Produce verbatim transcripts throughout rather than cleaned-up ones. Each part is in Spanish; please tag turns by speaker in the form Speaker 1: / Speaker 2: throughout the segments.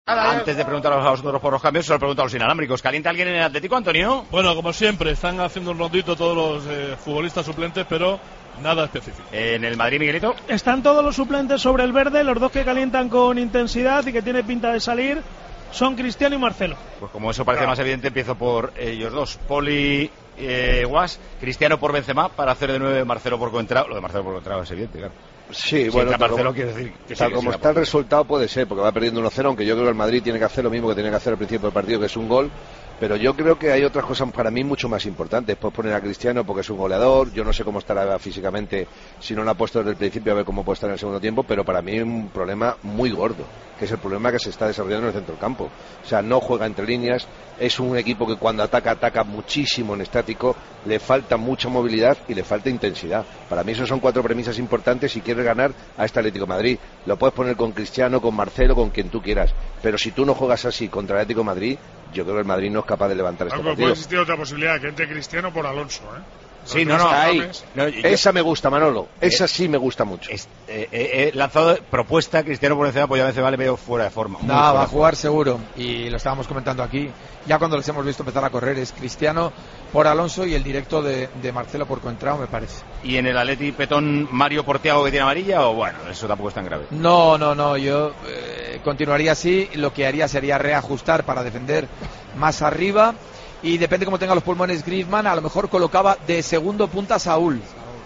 Speaker 1: Antes de preguntar a vosotros por los cambios, se lo pregunto a los inalámbricos. ¿Calienta alguien en el Atlético, Antonio?
Speaker 2: Bueno, como siempre, están haciendo un rondito todos los eh, futbolistas suplentes, pero nada específico.
Speaker 1: ¿En el Madrid, Miguelito?
Speaker 3: Están todos los suplentes sobre el verde, los dos que calientan con intensidad y que tiene pinta de salir son Cristiano y Marcelo.
Speaker 1: Pues como eso parece más evidente, empiezo por ellos dos. Poli, eh, Guas, Cristiano por Benzema para hacer de nueve, Marcelo por Coentrao. Lo de Marcelo por Coentrao es evidente, claro.
Speaker 4: Sí,
Speaker 1: Si
Speaker 4: bueno,
Speaker 1: entra Marcelo
Speaker 4: como,
Speaker 1: quiere decir que
Speaker 4: tal
Speaker 1: sí,
Speaker 4: como
Speaker 1: que
Speaker 4: está el
Speaker 1: por...
Speaker 4: resultado puede ser, porque va perdiendo uno cero, aunque yo creo que el Madrid tiene que hacer lo mismo que tenía que hacer al principio del partido, que es un gol. Pero yo creo que hay otras cosas para mí mucho más importantes. Puedes poner a Cristiano porque es un goleador. Yo no sé cómo estará físicamente si no lo ha puesto desde el principio, a ver cómo puede estar en el segundo tiempo. Pero para mí hay un problema muy gordo, que es el problema que se está desarrollando en el centro del campo. O sea, no juega entre líneas. Es un equipo que cuando ataca, ataca muchísimo en estático. Le falta mucha movilidad y le falta intensidad. Para mí esos son cuatro premisas importantes si quieres ganar a este Atlético de Madrid. Lo puedes poner con Cristiano, con Marcelo, con quien tú quieras. Pero si tú no juegas así contra el Atlético de Madrid, yo creo que el Madrid no es capaz de levantar este partido.
Speaker 5: Puede existir otra posibilidad, que entre Cristiano por Alonso, ¿eh?
Speaker 1: Sí, no, no,
Speaker 4: ahí.
Speaker 1: no yo,
Speaker 4: esa me gusta, Manolo. Esa
Speaker 1: eh,
Speaker 4: sí me gusta mucho.
Speaker 1: He eh, eh, lanzado propuesta Cristiano por Benzema, pues ya Benzema le veo fuera de forma.
Speaker 6: No, va a jugar seguro. Y lo estábamos comentando aquí. Ya cuando les hemos visto empezar a correr, es Cristiano por Alonso y el directo de, de Marcelo por Coentrao, me parece.
Speaker 1: ¿Y en el Atleti Petón Mario por Thiago que tiene amarilla? O bueno, eso tampoco es tan grave.
Speaker 6: No, no, no. Yo eh, continuaría así. Lo que haría sería reajustar para defender más arriba. Y depende cómo tenga los pulmones Griezmann, a lo mejor colocaba de segundo punta a Saúl.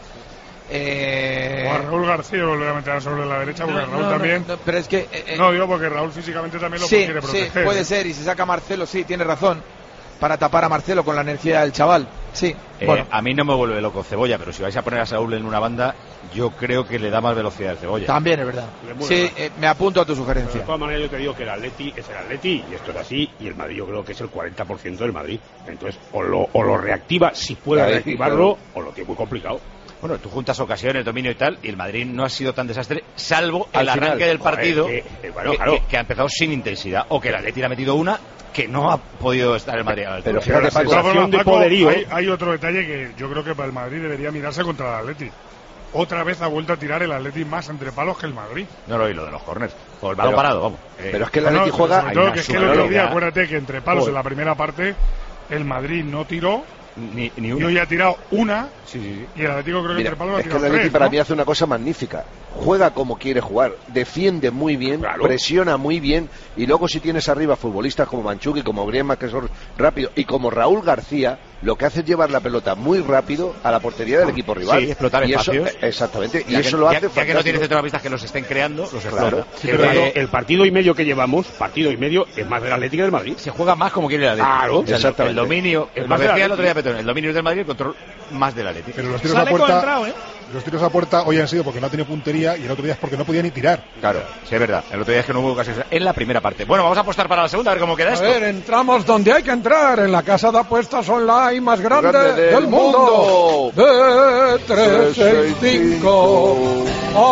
Speaker 5: Eh... O a Raúl García volver a meter sobre la derecha, porque
Speaker 6: no,
Speaker 5: Raúl
Speaker 6: no,
Speaker 5: también.
Speaker 6: No, no, pero es que. Eh,
Speaker 5: no, digo porque Raúl físicamente también lo
Speaker 6: sí,
Speaker 5: quiere proteger.
Speaker 6: Sí, puede
Speaker 5: ¿eh?
Speaker 6: ser, y si saca a Marcelo, sí, tiene razón. Para tapar a Marcelo con la energía del chaval. Sí.
Speaker 1: Eh,
Speaker 6: bueno.
Speaker 1: A mí no me vuelve loco Cebolla, pero si vais a poner a Saúl en una banda, yo creo que le da más velocidad al Cebolla.
Speaker 6: También es verdad. Sí, eh, me apunto a tu sugerencia.
Speaker 7: Pero de todas maneras, yo te digo que el Atleti es el Atleti, y esto es así, y el Madrid yo creo que es el cuarenta por ciento del Madrid. Entonces, o lo, o lo reactiva, si puede Ahí, reactivarlo, claro. O lo tiene muy complicado.
Speaker 1: Bueno, tú juntas ocasiones, dominio y tal, y el Madrid no ha sido tan desastre, salvo el
Speaker 7: Al
Speaker 1: arranque
Speaker 7: final,
Speaker 1: del partido,
Speaker 7: joder, que, eh, bueno,
Speaker 1: que,
Speaker 7: claro.
Speaker 1: que, que ha empezado sin intensidad, o que el Atleti le ha metido una que no ha podido estar el Madrid a la altura.
Speaker 4: Pero fíjate,
Speaker 5: Paco,
Speaker 4: Paco,
Speaker 5: Paco,
Speaker 7: de poderío.
Speaker 5: Hay, hay otro detalle que yo creo que para el Madrid debería mirarse contra el Atleti. Otra vez ha vuelto a tirar el Atleti más entre palos que el Madrid.
Speaker 1: No lo oí, lo de los corners. O el balón
Speaker 4: pero,
Speaker 1: parado, vamos.
Speaker 4: Eh, pero es que el Atleti
Speaker 5: no,
Speaker 4: juega...
Speaker 5: Sobre todo que es que el otro día, acuérdate que entre palos
Speaker 4: Joder.
Speaker 5: en la primera parte, el Madrid no tiró.
Speaker 1: Ni, ni
Speaker 5: y
Speaker 1: una.
Speaker 5: hoy ha tirado una,
Speaker 1: sí, sí, sí.
Speaker 5: y el Atlético creo que
Speaker 4: Mira,
Speaker 5: entre palos ha
Speaker 4: es
Speaker 5: tirado
Speaker 4: que el Atleti
Speaker 5: tres,
Speaker 4: para
Speaker 5: ¿no?
Speaker 4: mí hace una cosa magnífica. Juega como quiere jugar, defiende muy bien, claro. Presiona muy bien, y luego si tienes arriba futbolistas como Manchuki, como Griezmann, que son rápidos, y como Raúl García, lo que hace es llevar la pelota muy rápido a la portería del equipo rival.
Speaker 1: Sí, explotar
Speaker 4: y
Speaker 1: espacios.
Speaker 4: Eso, exactamente, y
Speaker 1: ya
Speaker 4: eso
Speaker 1: que,
Speaker 4: lo
Speaker 1: ya,
Speaker 4: hace
Speaker 1: ya que no tienes centrocampistas que los estén creando, los explota.
Speaker 4: Claro.
Speaker 7: Sí, pero el, el partido y medio que llevamos, partido y medio, es más del Atlético del Madrid.
Speaker 1: Se juega más como quiere el Atlético.
Speaker 7: Claro,
Speaker 1: o sea,
Speaker 4: exactamente.
Speaker 1: El dominio, el,
Speaker 7: más
Speaker 1: decía
Speaker 7: del
Speaker 1: el otro día Petón, el dominio es del Madrid, el control más del Atlético.
Speaker 8: Pero los tiros
Speaker 3: Sale
Speaker 8: a puerta,
Speaker 3: Coentrao, ¿eh?
Speaker 8: los tiros a puerta hoy han sido porque no ha tenido puntería y el otro día es porque no podía ni tirar.
Speaker 1: Claro, sí es verdad. El otro día es que no hubo ocasiones en la primera parte. Bueno, vamos a apostar para la segunda, a ver cómo queda
Speaker 9: A
Speaker 1: esto.
Speaker 9: ver, entramos donde hay que entrar, en la casa de apuestas online más grande,
Speaker 4: Grande del
Speaker 9: del mundo. B trescientos sesenta y cinco.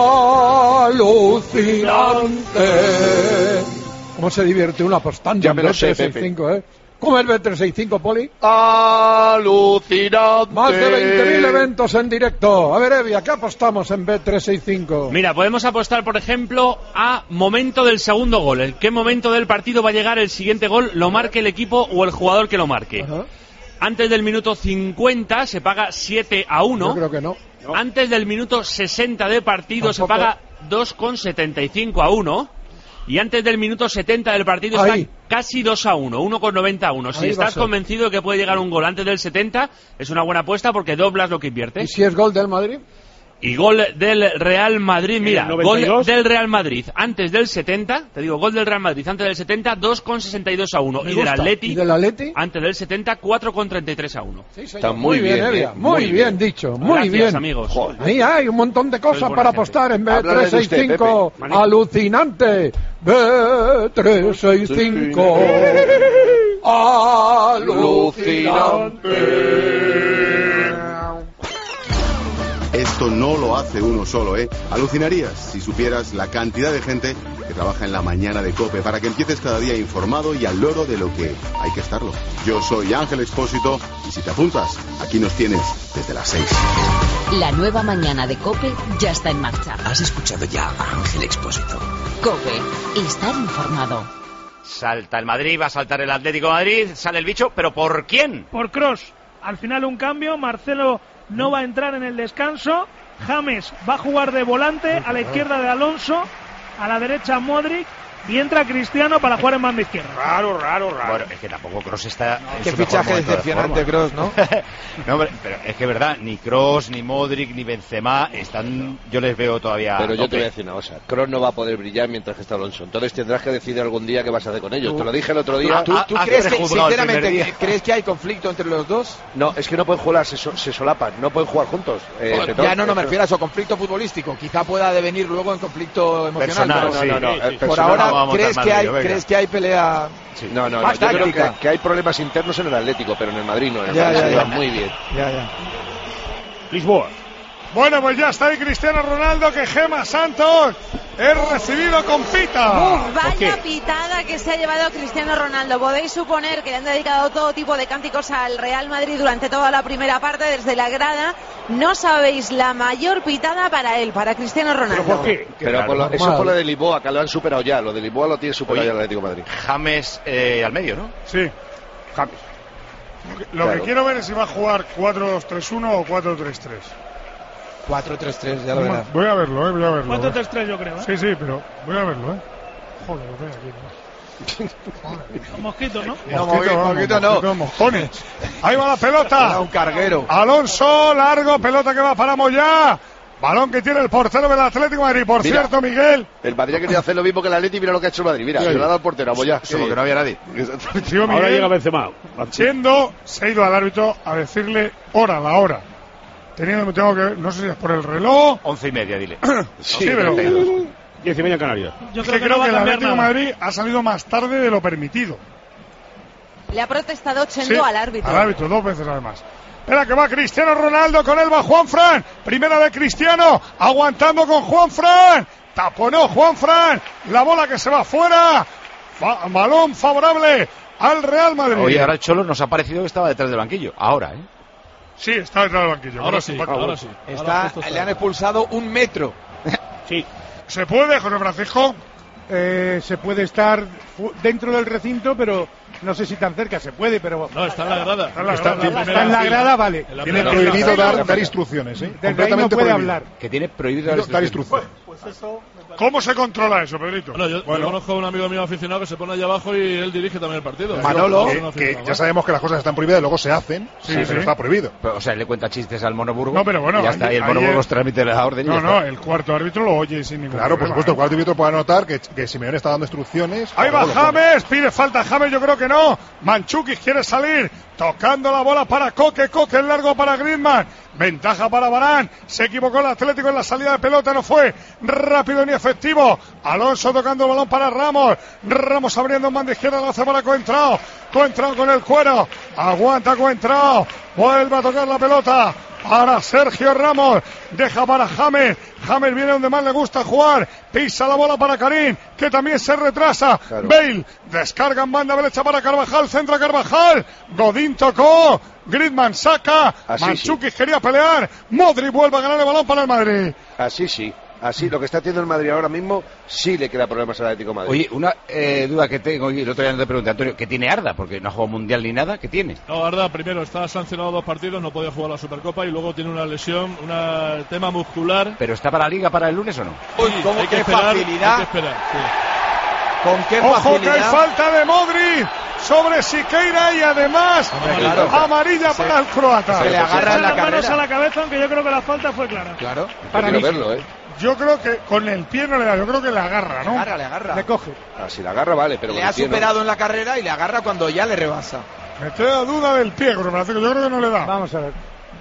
Speaker 9: Alucinante. ¿Cómo se divierte uno apostando
Speaker 4: Ya
Speaker 9: en
Speaker 4: me lo
Speaker 9: B
Speaker 4: sé,
Speaker 9: trescientos sesenta y cinco, eh? ¿Cómo es B trescientos sesenta y cinco, Poli?
Speaker 4: Alucinante.
Speaker 9: Más de veinte mil eventos en directo. A ver, Evia, ¿qué apostamos en B trescientos sesenta y cinco?
Speaker 10: Mira, podemos apostar, por ejemplo, a momento del segundo gol. ¿En qué momento del partido va a llegar el siguiente gol? ¿Lo marque el equipo o el jugador que lo marque?
Speaker 9: Ajá.
Speaker 10: Antes del minuto cincuenta se paga siete a uno.
Speaker 9: Yo creo que no.
Speaker 10: No. Antes del minuto sesenta de partido
Speaker 9: Tampoco.
Speaker 10: se paga dos con setenta y cinco a uno. Y antes del minuto setenta del partido
Speaker 9: Ahí.
Speaker 10: está casi dos a uno, uno con noventa a uno. Si
Speaker 9: Ahí va a
Speaker 10: estás
Speaker 9: ser.
Speaker 10: convencido de que puede llegar un gol antes del setenta, es una buena apuesta porque doblas lo que
Speaker 9: ¿Y
Speaker 10: inviertes.
Speaker 9: si es gol del Madrid?
Speaker 10: Y gol del Real Madrid, mira,
Speaker 7: noventa y dos.
Speaker 10: gol del Real Madrid antes del setenta, te digo, gol del Real Madrid antes del setenta, dos con sesenta y dos a uno.
Speaker 9: Me
Speaker 10: Y del
Speaker 9: gusta.
Speaker 10: Atleti,
Speaker 9: ¿Y del Atleti?
Speaker 10: antes del setenta, cuatro con treinta y tres a uno.
Speaker 9: Sí, señor.
Speaker 4: Está muy bien,
Speaker 9: Evia.
Speaker 4: eh,
Speaker 9: Muy,
Speaker 4: muy
Speaker 9: bien,
Speaker 4: bien.
Speaker 9: dicho, muy
Speaker 10: Gracias,
Speaker 9: bien.
Speaker 10: amigos.
Speaker 4: Joder.
Speaker 9: Ahí hay un montón de cosas
Speaker 10: buena
Speaker 9: para
Speaker 10: gente.
Speaker 9: apostar en B
Speaker 4: Háblale de
Speaker 9: trescientos sesenta y cinco.
Speaker 7: usted, Pepe.
Speaker 9: Alucinante. B trescientos sesenta y cinco. Alucinante.
Speaker 11: Esto no lo hace uno solo, ¿eh? Alucinarías si supieras la cantidad de gente que trabaja en la mañana de COPE para que empieces cada día informado y al loro de lo que hay que estarlo. Yo soy Ángel Expósito y si te apuntas, aquí nos tienes desde las seis.
Speaker 12: La nueva mañana de COPE ya está en marcha.
Speaker 13: ¿Has escuchado ya a Ángel Expósito?
Speaker 12: COPE, estar informado.
Speaker 1: Salta el Madrid, va a saltar el Atlético de Madrid, sale el bicho, ¿pero por quién?
Speaker 3: Por Kroos. Al final un cambio, Marcelo no va a entrar en el descanso, James va a jugar de volante, a la izquierda de Alonso, a la derecha Modric, y entra Cristiano para jugar en banda izquierda.
Speaker 7: Raro, raro, raro.
Speaker 1: Bueno, es que tampoco Kroos está...
Speaker 6: No, qué fichaje decepcionante Kroos, ¿no?
Speaker 1: No, hombre, pero es que verdad, ni Kroos, ni Modric, ni Benzema están... Yo les veo todavía...
Speaker 4: Pero yo te voy a decir una cosa, Kroos no va a poder brillar mientras que está Alonso. Entonces tendrás que decidir algún día qué vas a hacer con ellos. Tú, te lo dije el otro día.
Speaker 6: ¿Tú, tú crees que, sinceramente, crees que hay conflicto entre los dos?
Speaker 4: No, es que no pueden jugar, se, so, se solapan, no pueden jugar juntos. Eh,
Speaker 6: bueno, ya no, no me refiero a eso, conflicto futbolístico. Quizá pueda devenir luego en conflicto emocional.
Speaker 1: Personal,
Speaker 6: pero,
Speaker 1: sí,
Speaker 6: no, no, no.
Speaker 1: Sí,
Speaker 6: Por
Speaker 1: sí,
Speaker 6: ahora,
Speaker 1: no
Speaker 6: ¿crees que hay ¿Crees que hay pelea?
Speaker 4: Sí. No, no, no. Yo creo que, que hay problemas internos en el Atlético, pero en el Madrid no. En el
Speaker 6: ya,
Speaker 4: Madrid
Speaker 6: ya,
Speaker 4: se
Speaker 6: ya.
Speaker 4: muy bien.
Speaker 6: Ya, ya.
Speaker 7: Lisboa.
Speaker 5: Bueno, pues ya está ahí Cristiano Ronaldo, que Gema Santos es recibido con pita.
Speaker 13: Uf, vaya pitada que se ha llevado Cristiano Ronaldo. Podéis suponer que le han dedicado todo tipo de cánticos al Real Madrid durante toda la primera parte desde la grada. No sabéis la mayor pitada para él, para Cristiano Ronaldo.
Speaker 7: ¿Pero por qué?
Speaker 4: Pero por lo, eso es por lo de Lisboa, que lo han superado ya. Lo de Lisboa lo tiene superado
Speaker 1: Oye,
Speaker 4: ya el Atlético de Madrid.
Speaker 1: James eh, al medio, ¿no?
Speaker 5: Sí,
Speaker 7: James.
Speaker 5: Lo que, lo
Speaker 4: Claro.
Speaker 5: que quiero ver es si va a jugar cuatro dos tres uno o cuatro tres tres.
Speaker 6: cuatro tres tres, ya lo verás.
Speaker 5: Voy a verlo, eh, voy a verlo.
Speaker 3: cuatro
Speaker 5: eh.
Speaker 3: tres tres yo creo, ¿eh?
Speaker 5: Sí, sí, pero voy a verlo, eh. Joder, lo tengo aquí,
Speaker 3: Con mosquitos, ¿no?
Speaker 6: No,
Speaker 5: Mosquito, vamos,
Speaker 6: mosquito no.
Speaker 5: mosquito, mojones. Ahí va la pelota.
Speaker 6: Era un carguero.
Speaker 5: Alonso, largo, pelota que va para Moyá. Balón que tiene el portero del Atlético de Madrid. Por
Speaker 4: Mira.
Speaker 5: cierto, Miguel.
Speaker 4: El Madrid ha querido hacer lo mismo que el Atlético y mira lo que ha hecho el Madrid. Mira, se lo ha dado al portero, a Moyá.
Speaker 1: Solo que no había nadie.
Speaker 5: Tío,
Speaker 7: Ahora
Speaker 5: Miguel,
Speaker 7: llega Benzema.
Speaker 5: Siendo, se ha ido al árbitro a decirle hora, la hora. Teniendo, me tengo que ver, no sé si es por el reloj.
Speaker 1: Once y media, dile.
Speaker 5: Sí, pero
Speaker 7: Diez y media en Canarias.
Speaker 3: Yo
Speaker 5: es
Speaker 3: creo
Speaker 5: que
Speaker 3: que no
Speaker 5: creo
Speaker 3: va
Speaker 5: que
Speaker 3: a
Speaker 5: el
Speaker 3: cambiar
Speaker 5: Atlético de
Speaker 3: nada.
Speaker 5: Madrid ha salido más tarde de lo permitido.
Speaker 13: Le ha protestado Chendo
Speaker 5: Sí,
Speaker 13: al árbitro.
Speaker 5: Al árbitro, dos veces además. Espera que va Cristiano Ronaldo, con él va Juanfran. Primera de Cristiano, aguantando con Juanfran. Taponó Juanfran. La bola que se va fuera. Fa- balón favorable al Real Madrid.
Speaker 1: Oye, ahora el Cholo nos ha parecido que estaba detrás del banquillo. Ahora, ¿eh?
Speaker 5: Sí, está detrás del banquillo.
Speaker 2: Ahora sí,
Speaker 5: va-
Speaker 2: ahora sí.
Speaker 6: Está,
Speaker 2: Ahora justo
Speaker 6: le han expulsado un metro.
Speaker 7: Sí.
Speaker 5: ¿Se puede, José Francisco?
Speaker 14: Eh, se puede estar fu- dentro del recinto, pero no sé si tan cerca se puede, pero
Speaker 2: No, está en la grada.
Speaker 5: Está en la
Speaker 2: Está
Speaker 5: grada.
Speaker 2: en la
Speaker 14: está
Speaker 2: primera
Speaker 14: en la
Speaker 2: fila.
Speaker 14: grada, vale.
Speaker 2: En la
Speaker 8: Tiene
Speaker 2: primera
Speaker 8: prohibido
Speaker 2: fila.
Speaker 8: dar, dar instrucciones, ¿eh?
Speaker 14: Desde ahí no
Speaker 8: Completamente
Speaker 14: puede
Speaker 8: prohibido.
Speaker 14: hablar.
Speaker 1: Que tiene prohibido dar
Speaker 8: Dar
Speaker 1: instrucciones.
Speaker 8: instrucciones.
Speaker 5: ¿Cómo se controla eso, Pedrito?
Speaker 2: Bueno, yo, yo conozco a un amigo mío aficionado que se pone allá abajo y él dirige también el partido.
Speaker 8: Manolo,
Speaker 2: Es un
Speaker 8: que,
Speaker 2: aficionado,
Speaker 8: que ya
Speaker 2: ¿eh?
Speaker 8: sabemos que las cosas están prohibidas y luego se hacen,
Speaker 5: Sí,
Speaker 8: sí,
Speaker 5: sí.
Speaker 8: pero está prohibido.
Speaker 1: Pero, o sea, él le cuenta chistes al Monoburgo.
Speaker 5: No, pero bueno,
Speaker 1: y ya está.
Speaker 5: ayer-
Speaker 1: Y el Monoburgo
Speaker 5: ayer-
Speaker 1: os transmite la orden. y
Speaker 5: No,
Speaker 1: ya
Speaker 5: no,
Speaker 1: está.
Speaker 5: el cuarto árbitro lo oye sin ningún
Speaker 8: Claro, por
Speaker 5: problema,
Speaker 8: supuesto, el
Speaker 5: ¿eh?
Speaker 8: cuarto árbitro puede anotar que, que Simeone está dando instrucciones.
Speaker 5: Ahí
Speaker 8: pero
Speaker 5: va
Speaker 8: luego lo pone.
Speaker 5: James, pide falta James, yo creo que no. Manchukis quiere salir, tocando la bola para Coque, Coque en largo para Griezmann. Ventaja para Varane, se equivocó el Atlético en la salida de pelota, no fue rápido ni efectivo. Alonso tocando el balón para Ramos, Ramos abriendo en banda izquierda, lo hace para Coentrao. Coentrao con el cuero, aguanta Coentrao, vuelve a tocar la pelota para Sergio Ramos, deja para James, James viene donde más le gusta jugar, pisa la bola para Karim, que también se retrasa,
Speaker 4: Claro.
Speaker 5: Bale, descarga en banda derecha para Carvajal, centra Carvajal, Godín tocó, Griezmann saca,
Speaker 4: Así
Speaker 5: Mandzukic quería pelear, Modric vuelve a ganar el balón para el Madrid.
Speaker 4: Así sí. Así, lo que está haciendo el Madrid ahora mismo sí le queda problemas al Atlético de Madrid.
Speaker 1: Oye, una eh, duda que tengo, y el otro día no te pregunté, Antonio, ¿qué tiene Arda? Porque no ha jugado mundial ni nada, ¿qué tiene?
Speaker 2: No, Arda primero está sancionado dos partidos, no podía jugar la Supercopa y luego tiene una lesión, un tema muscular.
Speaker 1: ¿Pero está para la Liga para el lunes o no?
Speaker 6: Uy, cómo
Speaker 2: hay que
Speaker 6: qué
Speaker 2: esperar,
Speaker 6: facilidad.
Speaker 2: hay que esperar, sí.
Speaker 6: Con qué
Speaker 5: Ojo que hay
Speaker 6: facilidad.
Speaker 5: falta de Modric sobre Siqueira y además
Speaker 6: Hombre, claro.
Speaker 5: amarilla para el croata.
Speaker 6: Se le agarra en la
Speaker 3: las manos
Speaker 6: carrera.
Speaker 3: a la cabeza, aunque yo creo que la falta fue clara.
Speaker 6: Claro.
Speaker 4: Yo quiero verlo, ¿eh?
Speaker 5: Yo creo que con el pie no le da, yo creo que le agarra,
Speaker 6: Le
Speaker 5: ¿no?
Speaker 6: agarra, le agarra.
Speaker 14: Le coge.
Speaker 4: Ah, si la agarra, vale, pero
Speaker 6: Le
Speaker 4: con
Speaker 6: ha
Speaker 4: el pie no.
Speaker 6: superado en la carrera y le agarra cuando ya le rebasa.
Speaker 5: Me queda duda del pie, José Francisco, yo creo que no le da.
Speaker 14: Vamos a ver.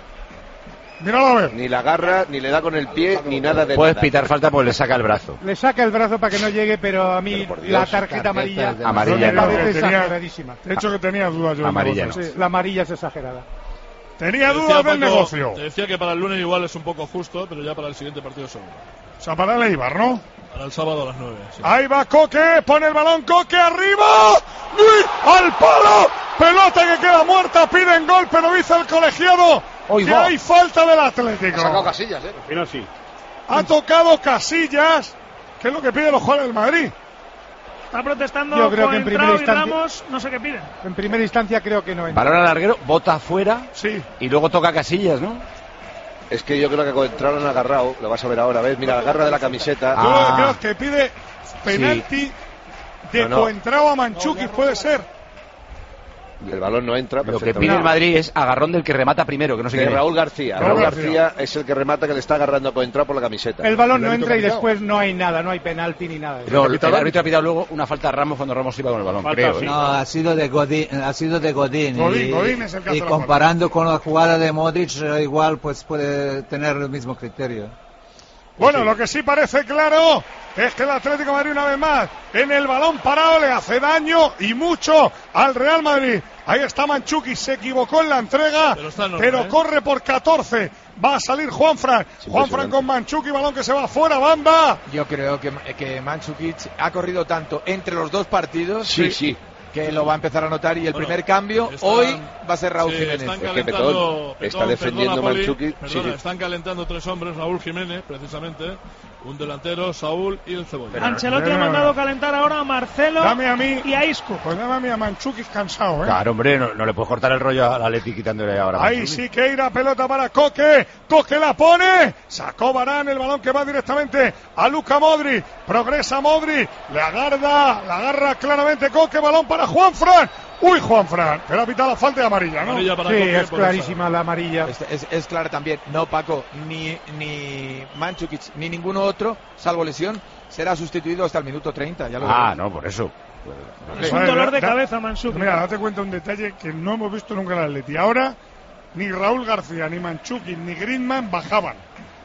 Speaker 5: Míralo a ver.
Speaker 4: Ni la agarra, ni le da con el pie, ni nada de
Speaker 1: Puedes
Speaker 4: nada.
Speaker 1: pitar falta porque le saca el brazo.
Speaker 14: Le saca el brazo para que no llegue, pero a mí
Speaker 4: Pero por Dios,
Speaker 14: la tarjeta
Speaker 6: tarjeta
Speaker 14: amarilla
Speaker 6: es de-
Speaker 1: Amarilla
Speaker 14: me
Speaker 1: no.
Speaker 14: parece
Speaker 5: Tenía-
Speaker 14: exageradísima.
Speaker 5: De hecho que tenía dudas yo del
Speaker 1: Amarilla
Speaker 5: negocio.
Speaker 14: Sí, la amarilla es exagerada.
Speaker 5: Tenía
Speaker 2: Te decía,
Speaker 5: dudas del
Speaker 2: Paco,
Speaker 5: negocio.
Speaker 2: Te decía que para el lunes igual es un poco justo, pero ya para el siguiente partido seguro.
Speaker 5: O sea, para el Eibar, ¿no?
Speaker 2: Para el sábado a las nueve. Sí.
Speaker 5: Ahí va Coque, pone el balón Coque arriba. ¡Uy! ¡Al palo! Pelota que queda muerta, piden gol, pero dice el colegiado
Speaker 1: Hoy
Speaker 5: que
Speaker 1: va.
Speaker 5: hay falta del
Speaker 4: Ha sacado
Speaker 5: Atlético.
Speaker 4: Casillas, ¿eh?
Speaker 7: Al final sí.
Speaker 5: Ha tocado Casillas, que es lo que piden los jugadores del Madrid.
Speaker 3: Está protestando
Speaker 14: Yo creo que en
Speaker 3: Coentrao
Speaker 14: primera
Speaker 3: y
Speaker 14: instancia-
Speaker 3: Ramos, no sé qué piden.
Speaker 14: En primera instancia creo que no entra.
Speaker 1: Balón al larguero, bota afuera
Speaker 5: Sí.
Speaker 1: y luego toca Casillas, ¿no?
Speaker 4: Es que yo creo que entraron agarrado, lo vas a ver ahora, ¿ves? Mira, agarra de la camiseta.
Speaker 5: Yo
Speaker 1: Ah.
Speaker 5: creo que pide penalti de
Speaker 4: No, no.
Speaker 5: Coentrao a Mandžukić, puede ser.
Speaker 4: El balón no entra.
Speaker 1: Lo que
Speaker 4: perfectamente.
Speaker 1: pide el Madrid es agarrón del que remata primero, que no sé
Speaker 4: De
Speaker 1: quién es.
Speaker 4: Raúl García.
Speaker 5: Raúl
Speaker 4: Raúl
Speaker 5: García.
Speaker 4: García es el que remata, que le está agarrando a Coentrao por la camiseta.
Speaker 14: El balón no
Speaker 8: El árbitro
Speaker 14: entra y
Speaker 8: pitado.
Speaker 14: después no hay nada, no hay penalti ni nada.
Speaker 1: Pero el, el árbitro ha pitado luego una falta a Ramos cuando Ramos iba con el balón,
Speaker 7: Falta,
Speaker 1: creo.
Speaker 7: sí.
Speaker 1: ¿eh?
Speaker 15: No, ha sido de Godín, ha sido de Godín.
Speaker 5: Godín,
Speaker 15: y,
Speaker 5: Godín es el que hace
Speaker 15: y
Speaker 5: la
Speaker 15: comparando con la jugada de Modric, eh, igual pues puede tener el mismo criterio.
Speaker 5: Bueno, lo que sí parece claro es que el Atlético de Madrid una vez más en el balón parado le hace daño y mucho al Real Madrid. Ahí está Mandžukić, se equivocó en la entrega,
Speaker 2: Pero está en
Speaker 5: pero
Speaker 2: orden, ¿eh?
Speaker 5: corre por catorce. Va a salir Juanfran. Juanfran con Mandžukić, balón que se va fuera, banda.
Speaker 6: Yo creo que, que Mandžukić ha corrido tanto entre los dos partidos
Speaker 4: Sí, sí.
Speaker 6: que lo va a empezar a notar, y el
Speaker 2: Bueno,
Speaker 6: primer cambio
Speaker 2: están-
Speaker 6: hoy va a ser Raúl
Speaker 2: sí,
Speaker 6: Jiménez.
Speaker 2: Están
Speaker 4: Es que
Speaker 2: calentando,
Speaker 4: Petón está
Speaker 2: Petón,
Speaker 4: defendiendo
Speaker 2: perdona, Poli,
Speaker 4: Mandžukić,
Speaker 2: perdona,
Speaker 4: sí, sí.
Speaker 2: están calentando tres hombres, Raúl Jiménez, precisamente, un delantero, Saúl y el Cebolla.
Speaker 3: Ancelotti
Speaker 5: no,
Speaker 3: ha
Speaker 5: no,
Speaker 3: mandado
Speaker 5: no.
Speaker 3: calentar ahora a Marcelo
Speaker 5: Dame a mí.
Speaker 3: y a Isco.
Speaker 5: Pues dame a mí a Mandžukić cansado, ¿eh?
Speaker 1: Claro, hombre, no, no le puedes cortar el rollo al Atleti quitándole ahora. a
Speaker 5: Ahí
Speaker 1: Mandžukić.
Speaker 5: sí que irá pelota para Coque. Coque la pone. Sacó Varane, el balón que va directamente a Luka Modric. Progresa Modric. Le agarra, la agarra claramente Coque. Balón para Juanfran. Uy, Juanfran. Pero ha pitado la falta de amarilla, ¿no?
Speaker 2: Amarilla para
Speaker 14: Sí,
Speaker 2: Coque
Speaker 14: es
Speaker 2: por
Speaker 14: clarísima la amarilla.
Speaker 6: Es, es, es clara también. No, Paco, ni, ni Mandžukić ni ninguno otro, salvo lesión, será sustituido hasta el minuto treinta. Ya lo
Speaker 1: Ah,
Speaker 6: veremos.
Speaker 1: no, por eso.
Speaker 3: Es
Speaker 5: Vale,
Speaker 3: un dolor de
Speaker 5: da-
Speaker 3: cabeza, Mandžukić.
Speaker 5: Mira, date cuenta un detalle que no hemos visto nunca en el Atleti. Ahora, ni Raúl García, ni Mandžukić, ni Griezmann bajaban.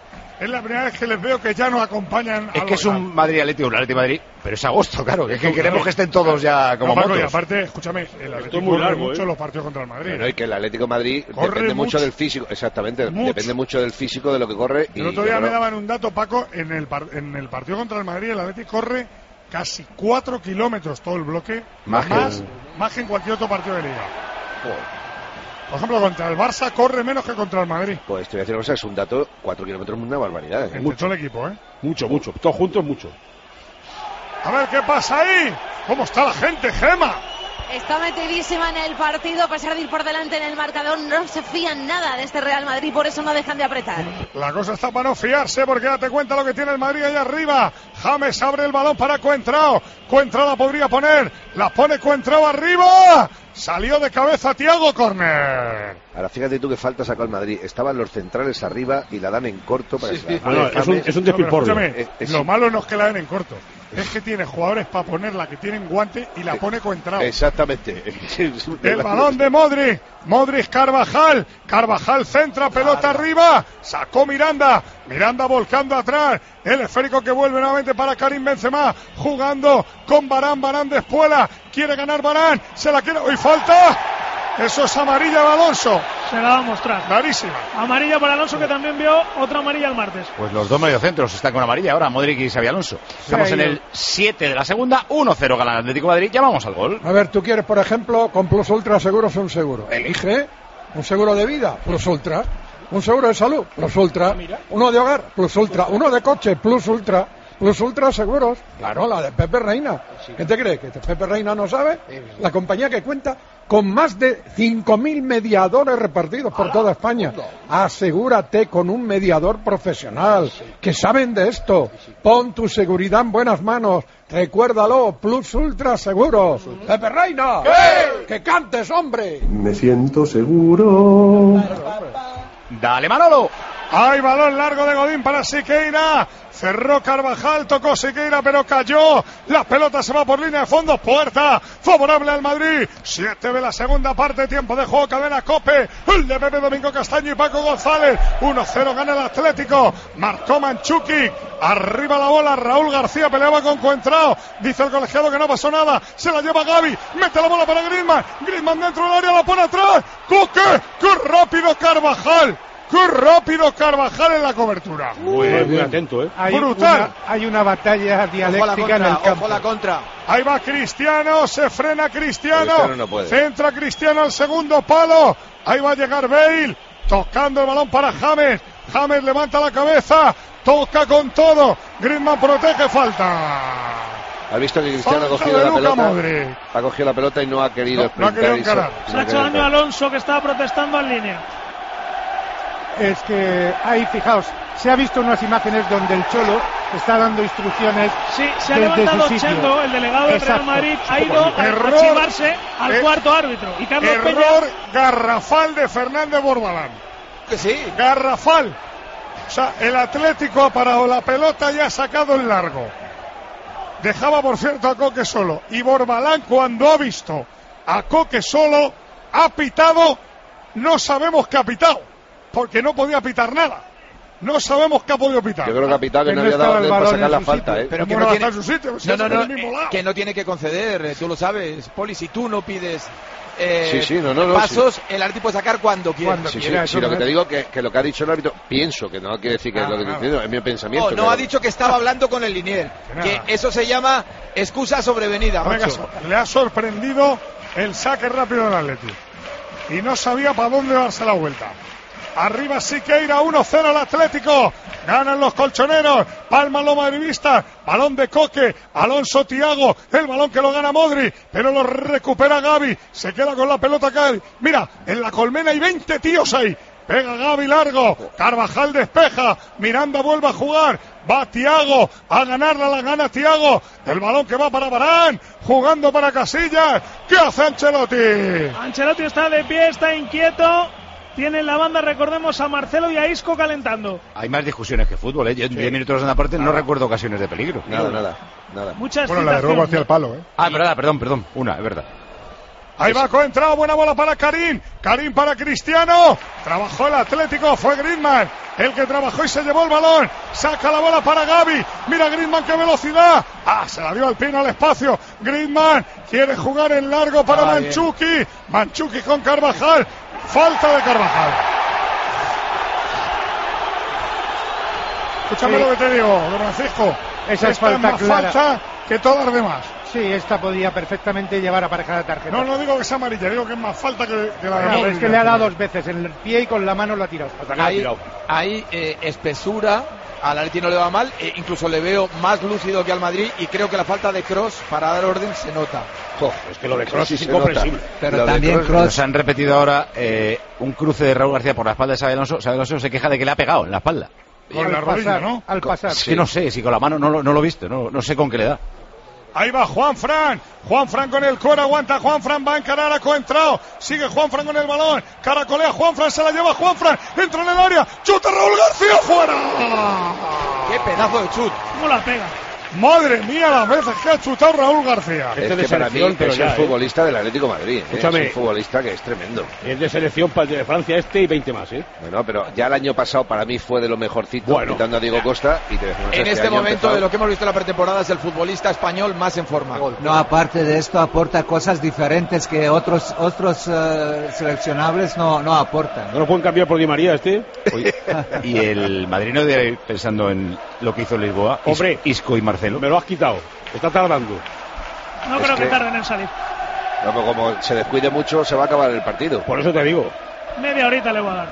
Speaker 5: Es la primera vez que les veo que ya nos acompañan.
Speaker 1: Es
Speaker 5: al
Speaker 1: que es
Speaker 5: local.
Speaker 1: un Madrid Atleti, un Atleti Madrid, pero es agosto, claro, que es que
Speaker 5: Claro.
Speaker 1: queremos que estén todos ya como
Speaker 5: No, Paco, y
Speaker 1: motos.
Speaker 5: aparte, escúchame, el Atlético
Speaker 7: es muy
Speaker 5: corre
Speaker 7: largo,
Speaker 5: mucho
Speaker 7: ¿eh?
Speaker 5: los partidos contra el Madrid.
Speaker 4: Bueno, y que el Atlético de Madrid
Speaker 5: Corre
Speaker 4: depende mucho.
Speaker 5: mucho.
Speaker 4: del físico, exactamente,
Speaker 5: Mucho.
Speaker 4: depende mucho del físico de lo que corre. Y
Speaker 5: El otro
Speaker 4: yo
Speaker 5: día me
Speaker 4: creo-
Speaker 5: daban un dato, Paco, en el, par- en el partido contra el Madrid, el Atlético corre casi cuatro kilómetros todo el bloque,
Speaker 1: Más
Speaker 5: más,
Speaker 1: que-
Speaker 5: más que en cualquier otro partido de liga. Por ejemplo, contra el Barça corre menos que contra el Madrid.
Speaker 4: Pues te voy a decir una cosa, es un dato, cuatro kilómetros es una barbaridad. ¿eh?
Speaker 5: Entre todo el equipo, ¿eh?
Speaker 7: Mucho, mucho. Todos juntos, mucho.
Speaker 5: A ver qué pasa ahí. ¿Cómo está la gente, Gema?
Speaker 13: Está metidísima en el partido, a pesar de ir por delante en el marcador, no se fían nada de este Real Madrid, por eso no dejan de apretar.
Speaker 5: La cosa está para no fiarse, porque date cuenta lo que tiene el Madrid ahí arriba. James abre el balón para Coentrao. Coentrao la podría poner. La pone Coentrao arriba. Salió de cabeza Thiago, córner.
Speaker 4: Ahora fíjate tú que falta sacó el Madrid. Estaban los centrales arriba y la dan en corto para
Speaker 6: Sí,
Speaker 4: que se la
Speaker 6: sí.
Speaker 4: pone
Speaker 7: No, no, es un,
Speaker 4: James.
Speaker 7: es un
Speaker 5: No, pero
Speaker 7: despilporre.
Speaker 5: escúchame,
Speaker 4: Es- es-
Speaker 5: lo malo no es que la den en corto. Es que tiene jugadores para ponerla que tienen guante y la pone Coentrao.
Speaker 4: Exactamente.
Speaker 5: El balón de Modric. Modric Carvajal. Carvajal centra, pelota arriba. Sacó Miranda. Miranda volcando atrás. El esférico que vuelve nuevamente para Karim Benzema. Jugando con Varane. Varane de espuela. Quiere ganar Varane. Se la quiere. ¡Uy, falta! Eso es amarilla de Alonso.
Speaker 3: Se la va a mostrar.
Speaker 5: Clarísima.
Speaker 3: Amarilla para Alonso, que también vio otra amarilla el martes.
Speaker 1: Pues los dos mediocentros están con amarilla ahora, Modric y Xabi Alonso. Estamos en el siete de la segunda, uno cero gana el Atlético de Madrid, ya vamos al gol.
Speaker 9: A ver, tú quieres, por ejemplo, con Plus Ultra Seguros un seguro. Elige un seguro de vida, Plus Ultra. Un seguro de salud, Plus Ultra. Uno de hogar, Plus Ultra. Uno de coche, Plus Ultra. Plus Ultra Seguros. Claro, la de Pepe Reina. ¿Qué te crees? ¿Que Pepe Reina no sabe? La compañía que cuenta con más de cinco mil mediadores repartidos por toda España. Asegúrate con un mediador profesional, que saben de esto. Pon tu seguridad en buenas manos. Recuérdalo, Plus Ultra Seguros. Pepe Reina, que cantes, hombre.
Speaker 16: Me siento seguro.
Speaker 1: Dale, Manolo.
Speaker 5: Hay balón largo de Godín para Siqueira. Cerró Carvajal, tocó Siqueira, pero cayó. La pelota se va por línea de fondo. Puerta favorable al Madrid. Siete de la segunda parte. Tiempo de juego. Cadena Cope. El de Pepe Domingo Castaño y Paco González. uno cero gana el Atlético. Marcó Mandžukić. Arriba la bola. Raúl García peleaba con Coentrao. Dice el colegiado que no pasó nada. Se la lleva Gavi. Mete la bola para Griezmann. Griezmann dentro del área. La pone atrás. Coque. ¡Qué rápido Carvajal! ¡Qué rápido Carvajal en la cobertura!
Speaker 7: Muy, muy atento, ¿eh?
Speaker 14: Hay
Speaker 5: Brutal.
Speaker 14: Una, hay una batalla dialéctica en el campo.
Speaker 6: Ojo la contra.
Speaker 5: Ahí va Cristiano, se frena Cristiano,
Speaker 4: Cristiano no puede.
Speaker 5: centra Cristiano al segundo palo, ahí va a llegar Bale, tocando el balón para James, James levanta la cabeza, toca con todo, Griezmann protege, falta.
Speaker 4: Has visto que Cristiano ha
Speaker 5: Falta
Speaker 4: cogido
Speaker 5: de
Speaker 4: la
Speaker 5: Luka
Speaker 4: pelota,
Speaker 5: Modric.
Speaker 4: ha cogido la pelota y no ha querido
Speaker 5: No, no ha querido
Speaker 4: sprintar y
Speaker 5: encarar.
Speaker 3: Se ha hecho daño a Alonso, que estaba protestando en línea.
Speaker 14: Es que ahí, fijaos, se ha visto unas imágenes donde el Cholo está dando instrucciones.
Speaker 3: Sí, se ha
Speaker 14: desde
Speaker 3: levantado
Speaker 14: su sitio.
Speaker 3: Chendo, el delegado del Real
Speaker 14: Exacto.
Speaker 3: Madrid, ha ido a
Speaker 5: Error.
Speaker 3: archivarse al
Speaker 5: Er-
Speaker 3: cuarto árbitro. Y Carlos
Speaker 5: Error
Speaker 3: Peña,
Speaker 5: garrafal de Fernández Borbalán.
Speaker 6: Que sí.
Speaker 5: Garrafal. O sea, el Atlético ha parado la pelota y ha sacado el largo. Dejaba, por cierto, a Coque solo. Y Borbalán, cuando ha visto a Coque solo, ha pitado. No sabemos qué ha pitado, porque no podía pitar nada. No sabemos qué ha podido pitar.
Speaker 4: Yo creo que ha pitado que
Speaker 14: Que
Speaker 4: no
Speaker 14: no
Speaker 4: había
Speaker 14: estaba
Speaker 4: dado
Speaker 14: el
Speaker 4: tiempo a
Speaker 14: balón
Speaker 4: sacar
Speaker 14: en
Speaker 4: la
Speaker 14: su
Speaker 4: falta,
Speaker 14: sitio.
Speaker 4: ¿eh?
Speaker 6: Pero que
Speaker 5: ¿Cómo
Speaker 6: no
Speaker 5: no va a
Speaker 6: tiene,
Speaker 5: estar en su sitio? Si
Speaker 6: no,
Speaker 5: es
Speaker 6: no,
Speaker 5: en
Speaker 6: no,
Speaker 5: el mismo lado.
Speaker 6: que no tiene que conceder, eh, tú lo sabes, Poli, si tú no pides eh,
Speaker 4: Sí, sí, no, no, no,
Speaker 6: pasos,
Speaker 4: sí.
Speaker 6: el árbitro puede sacar cuando quiera.
Speaker 14: Cuando
Speaker 4: Sí, sí,
Speaker 14: quiera,
Speaker 4: sí,
Speaker 14: eso
Speaker 4: lo
Speaker 14: no
Speaker 4: que te
Speaker 14: es-
Speaker 4: digo que, que lo que ha dicho el árbitro, pienso que no quiere decir que es lo que estoy diciendo, es mi pensamiento.
Speaker 6: No, no
Speaker 4: que-
Speaker 6: ha dicho que estaba hablando con el linier, que eso se llama excusa sobrevenida,
Speaker 5: Venga,
Speaker 6: macho.
Speaker 5: le ha sorprendido el saque rápido del Atleti. Y no sabía para dónde darse la vuelta. Arriba Siqueira, uno cero al Atlético. Ganan los colchoneros. Palman los madridistas. Balón de Coque. Alonso Thiago. El balón que lo gana Modric. Pero lo recupera Gavi. Se queda con la pelota Gavi. Mira, en la colmena hay veinte tíos ahí. Pega Gavi largo. Carvajal despeja. Miranda vuelve a jugar. Va Thiago. A ganarla la gana Thiago. El balón que va para Varane. Jugando para Casillas. ¿Qué hace Ancelotti?
Speaker 3: Ancelotti está de pie, está inquieto. Tiene en la banda, recordemos, a Marcelo y a Isco calentando.
Speaker 1: Hay más discusiones que fútbol, ¿eh? Yo en diez minutos en la parte no recuerdo ocasiones de peligro.
Speaker 4: Nada, nada, nada.
Speaker 3: Mucha
Speaker 8: Bueno, la de robo hacia el palo, ¿eh?
Speaker 1: Ah, verdad, perdón, perdón. Una, es verdad.
Speaker 5: Ahí va Coentrao, buena bola para Karim. Karim para Cristiano. Trabajó el Atlético, fue Griezmann el que trabajó y se llevó el balón. Saca la bola para Gavi. Mira Griezmann, qué velocidad. Ah, se la dio al pino al espacio. Griezmann quiere jugar en largo para
Speaker 6: Ah,
Speaker 5: Mandzukic. Mandzukic con Carvajal. Falta de Carvajal. Escúchame
Speaker 14: Sí.
Speaker 5: lo que te digo, don Francisco.
Speaker 14: Esa es
Speaker 5: Esta
Speaker 14: falta
Speaker 5: más
Speaker 14: clara.
Speaker 5: falta que todas las demás.
Speaker 14: Sí, esta podía perfectamente llevar aparejada tarjeta.
Speaker 5: No, no digo que sea amarilla, digo que es más falta que, que la de
Speaker 14: No,
Speaker 5: Modric.
Speaker 14: es que le ha dado dos veces en el pie y con la mano lo ha tirado.
Speaker 6: Hay, hay eh, espesura, al Atleti no le va mal, eh, incluso le veo más lúcido que al Madrid y creo que la falta de Kroos para dar orden se nota.
Speaker 7: Oh, es que lo de Kroos
Speaker 4: Sí,
Speaker 7: es
Speaker 4: se
Speaker 7: incomprensible.
Speaker 4: nota.
Speaker 15: Pero
Speaker 4: Lo de
Speaker 15: también
Speaker 4: Kroos-
Speaker 15: Kroos-
Speaker 1: Nos han repetido ahora eh, un cruce de Raúl García por la espalda de Xabi Alonso. Xabi Alonso se queja de que le ha pegado en la espalda.
Speaker 5: Con la
Speaker 14: al
Speaker 5: rodilla,
Speaker 14: pasar,
Speaker 5: ¿no?
Speaker 14: Al pasar.
Speaker 1: Es que no sé, si con la mano no lo, no lo he visto, no, no sé con qué le da.
Speaker 5: Ahí va Juan Fran. Juan Fran con el cuero, aguanta Juan Fran, va a encarar a Coentrao. Sigue Juan Fran con el balón. Caracolea Juan Fran, se la lleva Juan Fran. Entra en el área. Chuta Raúl García fuera.
Speaker 6: ¡Qué pedazo de chut!
Speaker 3: ¿Cómo la pega?
Speaker 5: Madre mía, las veces que ha chutado Raúl García.
Speaker 7: Este
Speaker 4: Es
Speaker 7: de
Speaker 4: que para mí
Speaker 7: selección, pero
Speaker 4: es
Speaker 7: ya,
Speaker 4: el
Speaker 7: ¿eh?
Speaker 4: futbolista del Atlético de Madrid. ¿eh?
Speaker 7: Escúchame.
Speaker 4: Es un futbolista que es tremendo.
Speaker 7: Es de selección pa- de Francia este y veinte más, ¿eh?
Speaker 4: Bueno, pero ya el año pasado para mí fue de lo mejorcito,
Speaker 7: Bueno.
Speaker 4: quitando a Diego Costa. Y te decimos,
Speaker 6: En este
Speaker 4: año ha
Speaker 6: momento,
Speaker 4: empezado-
Speaker 6: de lo que hemos visto en la pretemporada, es el futbolista español más en forma.
Speaker 15: No, aparte de esto, aporta cosas diferentes que otros otros eh, seleccionables no, no aportan.
Speaker 7: ¿No lo pueden cambiar por Di María este?
Speaker 1: Oye, y el madrino debe ir pensando en lo que hizo en Lisboa. Is-
Speaker 7: Hombre.
Speaker 1: Isco y Marcelo.
Speaker 7: Me lo has quitado. Está tardando.
Speaker 3: No
Speaker 4: Es
Speaker 3: creo que
Speaker 4: que-
Speaker 3: tarden en salir.
Speaker 4: No, pero como se descuide mucho, se va a acabar el partido.
Speaker 7: Por eso te digo.
Speaker 3: Media horita le voy a dar.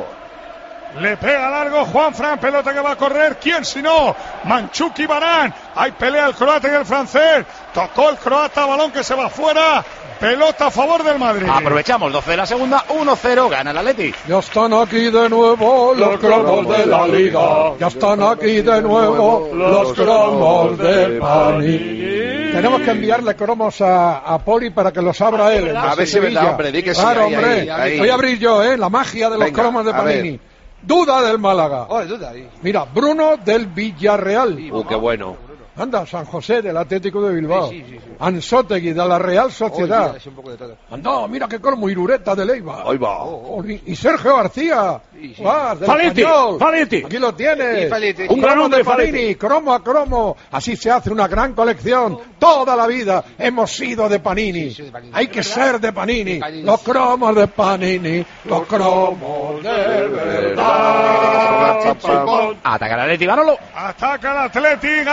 Speaker 5: Le pega largo Juan Fran, pelota que va a correr. ¿Quién si no? Mandzukic y Varane. Hay pelea el croata y el francés. Tocó el croata, balón que se va fuera. Pelota a favor del Madrid.
Speaker 1: Aprovechamos, doce de la segunda, uno cero, gana el Atleti.
Speaker 9: Ya están aquí de nuevo los cromos de la liga. Ya están aquí de nuevo los cromos de Panini. Tenemos que enviarle cromos a, a Poli para que los abra él. en
Speaker 4: A ver si es
Speaker 9: Sevilla.
Speaker 4: verdad, hombre, di que sí,
Speaker 9: Claro,
Speaker 4: ahí,
Speaker 9: hombre.
Speaker 4: ahí, ahí.
Speaker 9: Voy a abrir yo, ¿eh? La magia de los
Speaker 4: Venga,
Speaker 9: cromos de
Speaker 4: a ver.
Speaker 9: Panini. Duda del Málaga.
Speaker 6: Oh, duda ahí.
Speaker 9: Mira, Bruno del Villarreal.
Speaker 4: Uh, qué bueno.
Speaker 9: Anda, San José del Atlético de Bilbao.
Speaker 6: Sí, sí, sí, sí.
Speaker 9: Ansótegui de la Real Sociedad.
Speaker 6: Oye, es un poco de todo.
Speaker 9: Anda, mira qué cromo, Irureta de Leiva.
Speaker 4: Ahí va.
Speaker 9: Oh, y y Sergio García. Ah, del
Speaker 7: Faletti,
Speaker 9: Español.
Speaker 7: Faletti.
Speaker 9: Aquí lo tienes.
Speaker 6: Y Faletti.
Speaker 9: Un
Speaker 7: Un gran
Speaker 9: cromo
Speaker 7: hombre,
Speaker 9: de Panini,
Speaker 7: Faletti.
Speaker 9: cromo a cromo. Así se hace una gran colección. Toda la vida hemos sido de Panini.
Speaker 6: sí, de Panini.
Speaker 9: Hay que ser de Panini.
Speaker 6: Panini.
Speaker 9: Los cromos de Panini. Los cromos de verdad.
Speaker 1: Ataca el Atleti, Manolo.
Speaker 5: Ataca el Atleti, Gavi, Juan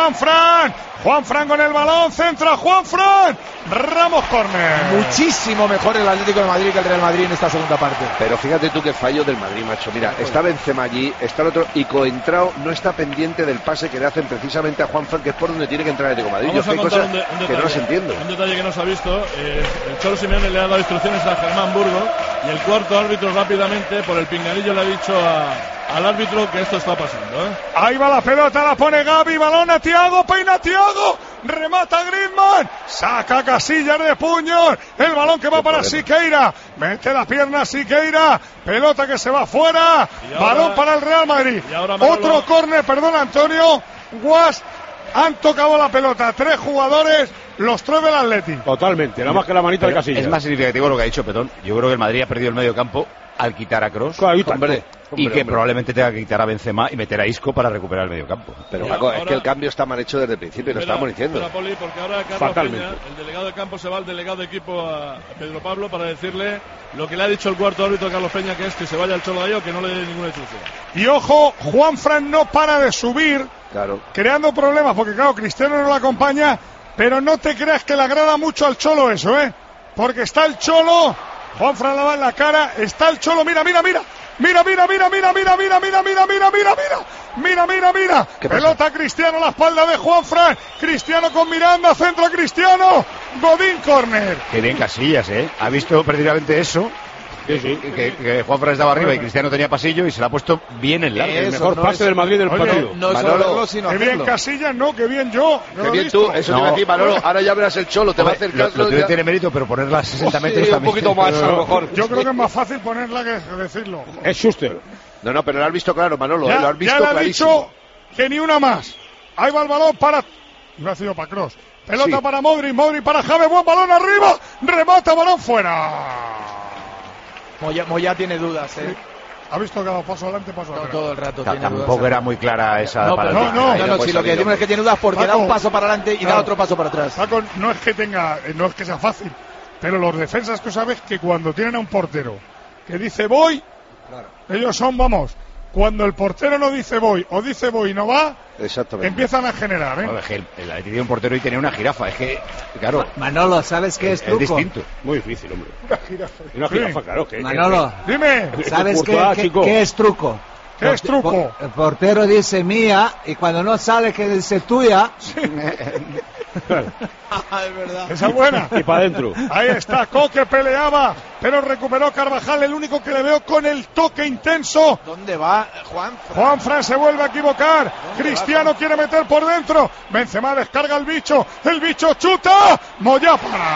Speaker 5: Juanfran. Juanfran con el balón, centra Juanfran. Ramos, córner.
Speaker 6: Muchísimo mejor el Atlético de Madrid que el Real Madrid en esta segunda parte.
Speaker 4: Pero fíjate tú qué fallo del Madrid, macho. Mira, está Benzema allí, está el otro, y Coentrao no está pendiente del pase que le hacen precisamente a Juanfran, que es por donde tiene que entrar el Atlético de Madrid.
Speaker 2: Vamos
Speaker 4: Yo
Speaker 2: a
Speaker 4: hay
Speaker 2: contar
Speaker 4: cosas
Speaker 2: un, de, un
Speaker 4: que
Speaker 2: detalle,
Speaker 4: no las entiendo.
Speaker 2: Un detalle que no se ha visto. Eh, el Cholo Simeone le ha dado instrucciones a Germán Burgos y el cuarto árbitro rápidamente, por el pinganillo, le ha dicho a, al árbitro que esto está pasando. ¿eh?
Speaker 5: Ahí va la pelota, la pone Gavi, balón a Thiago, peina Thiago, remata Griezmann, saca Casillas de puño, el balón que va para Siqueira, mete la pierna Siqueira, pelota que se va fuera, balón para el Real Madrid. Otro córner, perdón Antonio, Guas, han tocado la pelota, tres jugadores, los tres del Atleti.
Speaker 7: Totalmente, nada más que la manita de Casillas.
Speaker 1: Es más significativo lo que ha dicho Petón. Yo creo que el Madrid ha perdido el medio campo al quitar a Kroos.
Speaker 7: Claro, y
Speaker 4: hombre,
Speaker 1: y
Speaker 4: hombre,
Speaker 1: que
Speaker 4: hombre.
Speaker 1: probablemente tenga que quitar a Benzema y meter a Isco para recuperar el medio campo.
Speaker 4: Pero
Speaker 2: Y
Speaker 4: Paco,
Speaker 2: ahora,
Speaker 4: es que el cambio está mal hecho desde el principio, lo
Speaker 2: espera,
Speaker 4: estábamos diciendo.
Speaker 2: espera, Poli, porque ahora Carlos
Speaker 7: Fatalmente.
Speaker 2: Peña, el delegado de campo, se va al delegado de equipo a Pedro Pablo para decirle lo que le ha dicho el cuarto árbitro Carlos Peña, que es que se vaya el Cholo ahí o que no le dé ninguna instrucción.
Speaker 5: Y ojo, Juanfran no para de subir,
Speaker 4: Claro.
Speaker 5: creando problemas, porque claro, Cristiano no lo acompaña, pero no te creas que le agrada mucho al Cholo eso, ¿eh? Porque está el Cholo, Juanfran la va en la cara, está el Cholo, mira, mira, mira, mira, mira, mira, mira, mira, mira, mira, mira, mira, mira, mira, mira, mira, mira, pelota Cristiano, la espalda de Juanfran, Cristiano con Miranda, centro Cristiano, Godín, córner.
Speaker 1: Qué bien Casillas, ¿eh? Ha visto precisamente eso.
Speaker 7: Sí, sí.
Speaker 1: Que, que Juanfran estaba arriba y Cristiano tenía pasillo y se la ha puesto bien en largo.
Speaker 7: El
Speaker 6: Eso
Speaker 7: mejor
Speaker 6: no
Speaker 7: pase
Speaker 6: es-
Speaker 7: del Madrid del
Speaker 5: Oye,
Speaker 7: partido.
Speaker 6: No es
Speaker 4: Manolo,
Speaker 6: solo verlo, sino
Speaker 5: Qué bien
Speaker 6: hacerlo.
Speaker 5: Casillas, no, qué bien yo. no
Speaker 4: Qué
Speaker 5: lo he
Speaker 4: bien
Speaker 5: visto.
Speaker 4: tú, eso
Speaker 1: No.
Speaker 4: te iba a decir, Manolo, ahora ya verás el Cholo, te va a hacer
Speaker 1: Lo,
Speaker 4: caso.
Speaker 1: lo tuyo
Speaker 4: ya-
Speaker 1: tiene mérito, pero ponerla a sesenta
Speaker 4: Sí,
Speaker 1: metros
Speaker 4: un
Speaker 1: también.
Speaker 4: poquito más, a lo mejor.
Speaker 5: Yo creo que es más fácil ponerla que decirlo.
Speaker 7: Es Schuster.
Speaker 4: No, no, pero lo has visto claro, Manolo,
Speaker 5: Ya,
Speaker 4: eh, lo has visto
Speaker 5: ya le ha
Speaker 4: clarísimo.
Speaker 5: dicho que ni una más. Ahí va el balón para... No ha sido para Kroos. Pelota
Speaker 4: Sí.
Speaker 5: para Modric, Modric para James, buen balón arriba, remata, balón fuera.
Speaker 6: Moya, Moya tiene dudas, ¿eh?
Speaker 5: Ha visto que ha dado paso adelante, paso
Speaker 6: No,
Speaker 5: atrás.
Speaker 6: todo el rato
Speaker 1: Ta-
Speaker 6: tiene dudas.
Speaker 1: Tampoco era muy clara esa
Speaker 6: No,
Speaker 1: para
Speaker 6: pero
Speaker 1: el-
Speaker 5: no, no,
Speaker 6: No, no,
Speaker 4: puede
Speaker 6: si lo que
Speaker 4: salir,
Speaker 6: decimos es que tiene dudas porque da
Speaker 5: Paco,
Speaker 6: un paso para adelante y da
Speaker 5: claro.
Speaker 6: otro paso para atrás.
Speaker 5: Paco, no es que tenga, eh, no es que sea fácil, pero los defensas que sabes que cuando tienen a un portero que dice voy, ellos son, vamos, cuando el portero no dice voy o dice voy y no va,
Speaker 4: Exactamente.
Speaker 5: empiezan a generar, ¿eh?
Speaker 1: Bueno, es que el, el Atleti tiene un portero y tenía una jirafa. Es que, claro,
Speaker 15: Manolo, ¿sabes qué es
Speaker 1: es
Speaker 15: truco?
Speaker 1: distinto.
Speaker 7: Muy difícil, hombre.
Speaker 5: Una jirafa.
Speaker 7: Y una
Speaker 5: Sí.
Speaker 7: jirafa, claro. Que,
Speaker 15: Manolo,
Speaker 5: Dime,
Speaker 15: ¿sabes qué,
Speaker 7: Courtois,
Speaker 15: qué-
Speaker 7: chico.
Speaker 15: qué es truco?
Speaker 5: ¿qué es truco?
Speaker 15: Por- el portero dice mía y cuando no sale que dice tuya.
Speaker 6: Es verdad.
Speaker 5: Esa es buena.
Speaker 7: Y para adentro.
Speaker 5: Ahí está, Coque peleaba, pero recuperó Carvajal, el único que le veo con el toque intenso.
Speaker 6: ¿Dónde va Juan?
Speaker 5: Juanfran se vuelve a equivocar, Cristiano quiere meter por dentro, Benzema descarga el bicho, el bicho chuta, Moya para.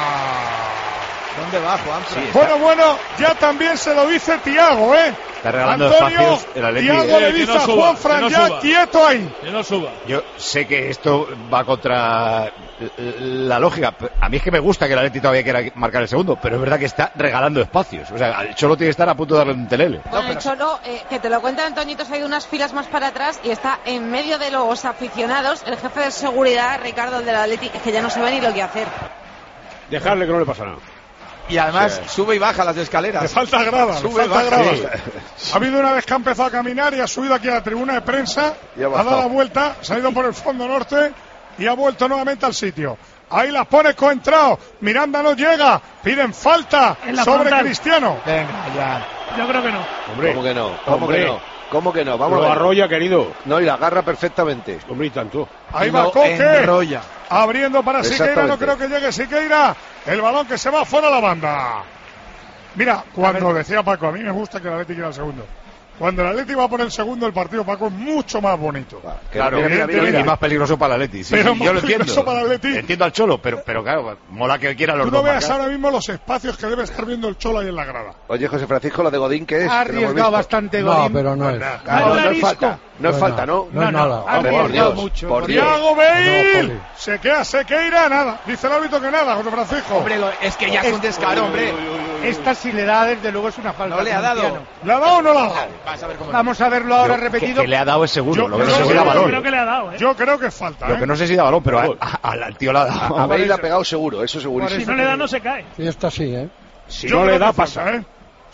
Speaker 6: ¿Dónde va Juan?
Speaker 5: Bueno, bueno, ya también se lo dice Thiago, ¿eh?
Speaker 1: Está regalando
Speaker 5: Antonio,
Speaker 1: espacios el Atleti.
Speaker 5: Thiago
Speaker 2: Eh,
Speaker 5: le
Speaker 2: que
Speaker 5: dice
Speaker 2: no
Speaker 5: a
Speaker 2: suba,
Speaker 5: Juanfran
Speaker 2: que no
Speaker 5: ya
Speaker 2: suba.
Speaker 5: quieto ahí.
Speaker 2: Que no suba.
Speaker 1: Yo sé que esto va contra la lógica. A mí es que me gusta que el Atleti todavía quiera marcar el segundo, pero es verdad que está regalando espacios. O sea, el Cholo tiene que estar a punto de darle un telele.
Speaker 13: Bueno, el Cholo, eh, que te lo cuenta Antoñito, se ha ido unas filas más para atrás y está en medio de los aficionados. El jefe de seguridad, Ricardo, el del Atleti, es que ya no se ve ni lo que hacer.
Speaker 7: Dejarle que no le pasa nada.
Speaker 6: Y además sube y baja las escaleras.
Speaker 5: Le falta grada, le
Speaker 6: Sube y
Speaker 5: falta
Speaker 6: baja.
Speaker 5: grada. Ha habido una vez que ha empezado a caminar y ha subido aquí a la tribuna de prensa,
Speaker 4: Y ha
Speaker 5: ha
Speaker 4: bajado.
Speaker 5: dado la vuelta, se ha ido por el fondo norte y ha vuelto nuevamente al sitio. Ahí las pone Coentrao, Miranda no llega, piden falta
Speaker 3: En la
Speaker 5: sobre
Speaker 3: frontal.
Speaker 5: Cristiano.
Speaker 6: Venga, ya.
Speaker 3: Yo creo que no.
Speaker 7: Hombre.
Speaker 4: ¿Cómo que no? ¿Cómo
Speaker 7: Hombre.
Speaker 4: que no? ¿Cómo que no? Vamos
Speaker 7: Lo
Speaker 4: a ver.
Speaker 7: arrolla, querido.
Speaker 4: No, y la agarra perfectamente.
Speaker 7: Hombre, y tanto.
Speaker 5: Ahí
Speaker 6: Lo
Speaker 5: va Coque,
Speaker 6: enrolla.
Speaker 5: abriendo para Siqueira, no
Speaker 4: Exactamente.
Speaker 5: creo que llegue Siqueira, el balón que se va fuera la banda. Mira, cuando decía Paco, a mí me gusta que el Atleti quiera el segundo. Cuando el Atleti va por el segundo, el partido, Paco, es mucho más bonito.
Speaker 1: Claro,
Speaker 5: mira, mira, mira, mira.
Speaker 1: y más peligroso para el Atleti. Sí,
Speaker 5: Pero
Speaker 1: sí,
Speaker 5: más
Speaker 1: yo lo
Speaker 5: peligroso
Speaker 1: entiendo.
Speaker 5: para el Atleti.
Speaker 1: Entiendo al Cholo, pero, pero claro, mola que quiera los
Speaker 5: Tú no
Speaker 1: dos
Speaker 5: veas
Speaker 1: marcar.
Speaker 5: ahora mismo los espacios que debe estar viendo el Cholo ahí en la grada.
Speaker 4: Oye, José Francisco, lo de Godín, ¿qué es?
Speaker 14: Ha
Speaker 4: Que no hemos
Speaker 14: arriesgado
Speaker 4: visto.
Speaker 14: bastante
Speaker 9: No,
Speaker 14: Godín.
Speaker 9: pero no es.
Speaker 5: Anda.
Speaker 4: Ah, no, no es
Speaker 3: Arisco.
Speaker 4: falta. No es
Speaker 9: No,
Speaker 4: falta,
Speaker 9: no.
Speaker 4: ¿no?
Speaker 9: No es nada.
Speaker 14: Ha
Speaker 4: Oh, por
Speaker 14: arriesgado
Speaker 4: Dios,
Speaker 14: mucho.
Speaker 4: por Dios.
Speaker 5: Thiago
Speaker 9: No,
Speaker 5: Bale,
Speaker 9: Poli.
Speaker 5: se queda Sequeira, nada. Dice el árbitro que nada, José Francisco.
Speaker 6: Hombre, lo- es que ya es un descaro, hombre.
Speaker 14: Esta si le da, desde luego es una falta.
Speaker 6: No le ha dado.
Speaker 14: Cristiano.
Speaker 5: ¿Le ha dado o no le ha dado?
Speaker 6: Vas a ver cómo.
Speaker 14: Vamos a verlo ahora
Speaker 1: Yo-
Speaker 14: repetido.
Speaker 1: Que, que le ha dado es seguro,
Speaker 5: Yo-
Speaker 1: lo que no
Speaker 5: yo
Speaker 1: sé si
Speaker 5: creo-
Speaker 1: da
Speaker 5: yo
Speaker 1: balón.
Speaker 3: Creo que le ha dado, ¿eh?
Speaker 5: Yo creo que falta,
Speaker 1: Lo
Speaker 5: ¿eh?
Speaker 1: que no sé si da balón, pero a- a- al tío le ha dado.
Speaker 4: A Bale le ha pegado seguro, eso
Speaker 3: Si
Speaker 4: segurísimo.
Speaker 3: no le da, no se cae.
Speaker 9: Y esta sí, ¿eh?
Speaker 7: Si
Speaker 5: Yo
Speaker 7: no le
Speaker 5: creo
Speaker 7: da,
Speaker 5: que
Speaker 7: pasa.
Speaker 5: falta, ¿eh?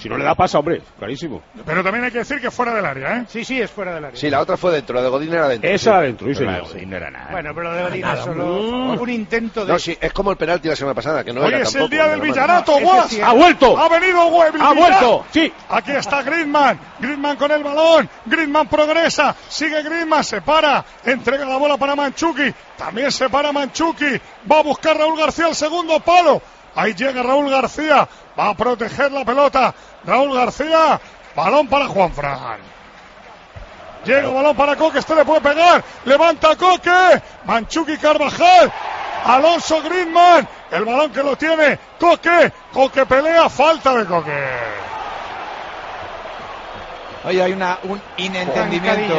Speaker 7: Si no le da pasa, hombre, clarísimo.
Speaker 5: Pero también hay que decir que fuera del área, ¿eh?
Speaker 14: Sí, sí, es fuera del área.
Speaker 4: Sí, la otra fue dentro, la de Godín era dentro.
Speaker 7: Esa
Speaker 4: sí.
Speaker 7: adentro, sí, señor.
Speaker 1: Sí, no era nada.
Speaker 14: Bueno, pero lo de Godín es
Speaker 5: Nada,
Speaker 14: solo
Speaker 5: mm.
Speaker 14: un intento de...
Speaker 4: No, sí, es como el penalti la semana pasada, que no
Speaker 5: Hoy
Speaker 4: era
Speaker 5: es
Speaker 4: tampoco.
Speaker 5: el día del
Speaker 4: no,
Speaker 5: Villarato,
Speaker 14: no,
Speaker 5: Guas.
Speaker 14: ese sí,
Speaker 7: ¡Ha vuelto!
Speaker 5: Ha venido Web.
Speaker 7: ¡Ha vuelto! Sí.
Speaker 5: Aquí está Griezmann. Griezmann con el balón. Griezmann progresa. Sigue Griezmann. Se para. Entrega la bola para Mandzukic. También se para Mandzukic. Va a buscar Raúl García el segundo palo. Ahí llega Raúl García. Va a proteger la pelota. Raúl García. Balón para Juanfran. Llega el balón para Coque. Este le puede pegar. Levanta Coque. Mandzukic, Carvajal. Alonso, Griezmann. El balón que lo tiene Coque. Coque pelea. Falta de Coque.
Speaker 6: Oye, hay una, un inentendimiento.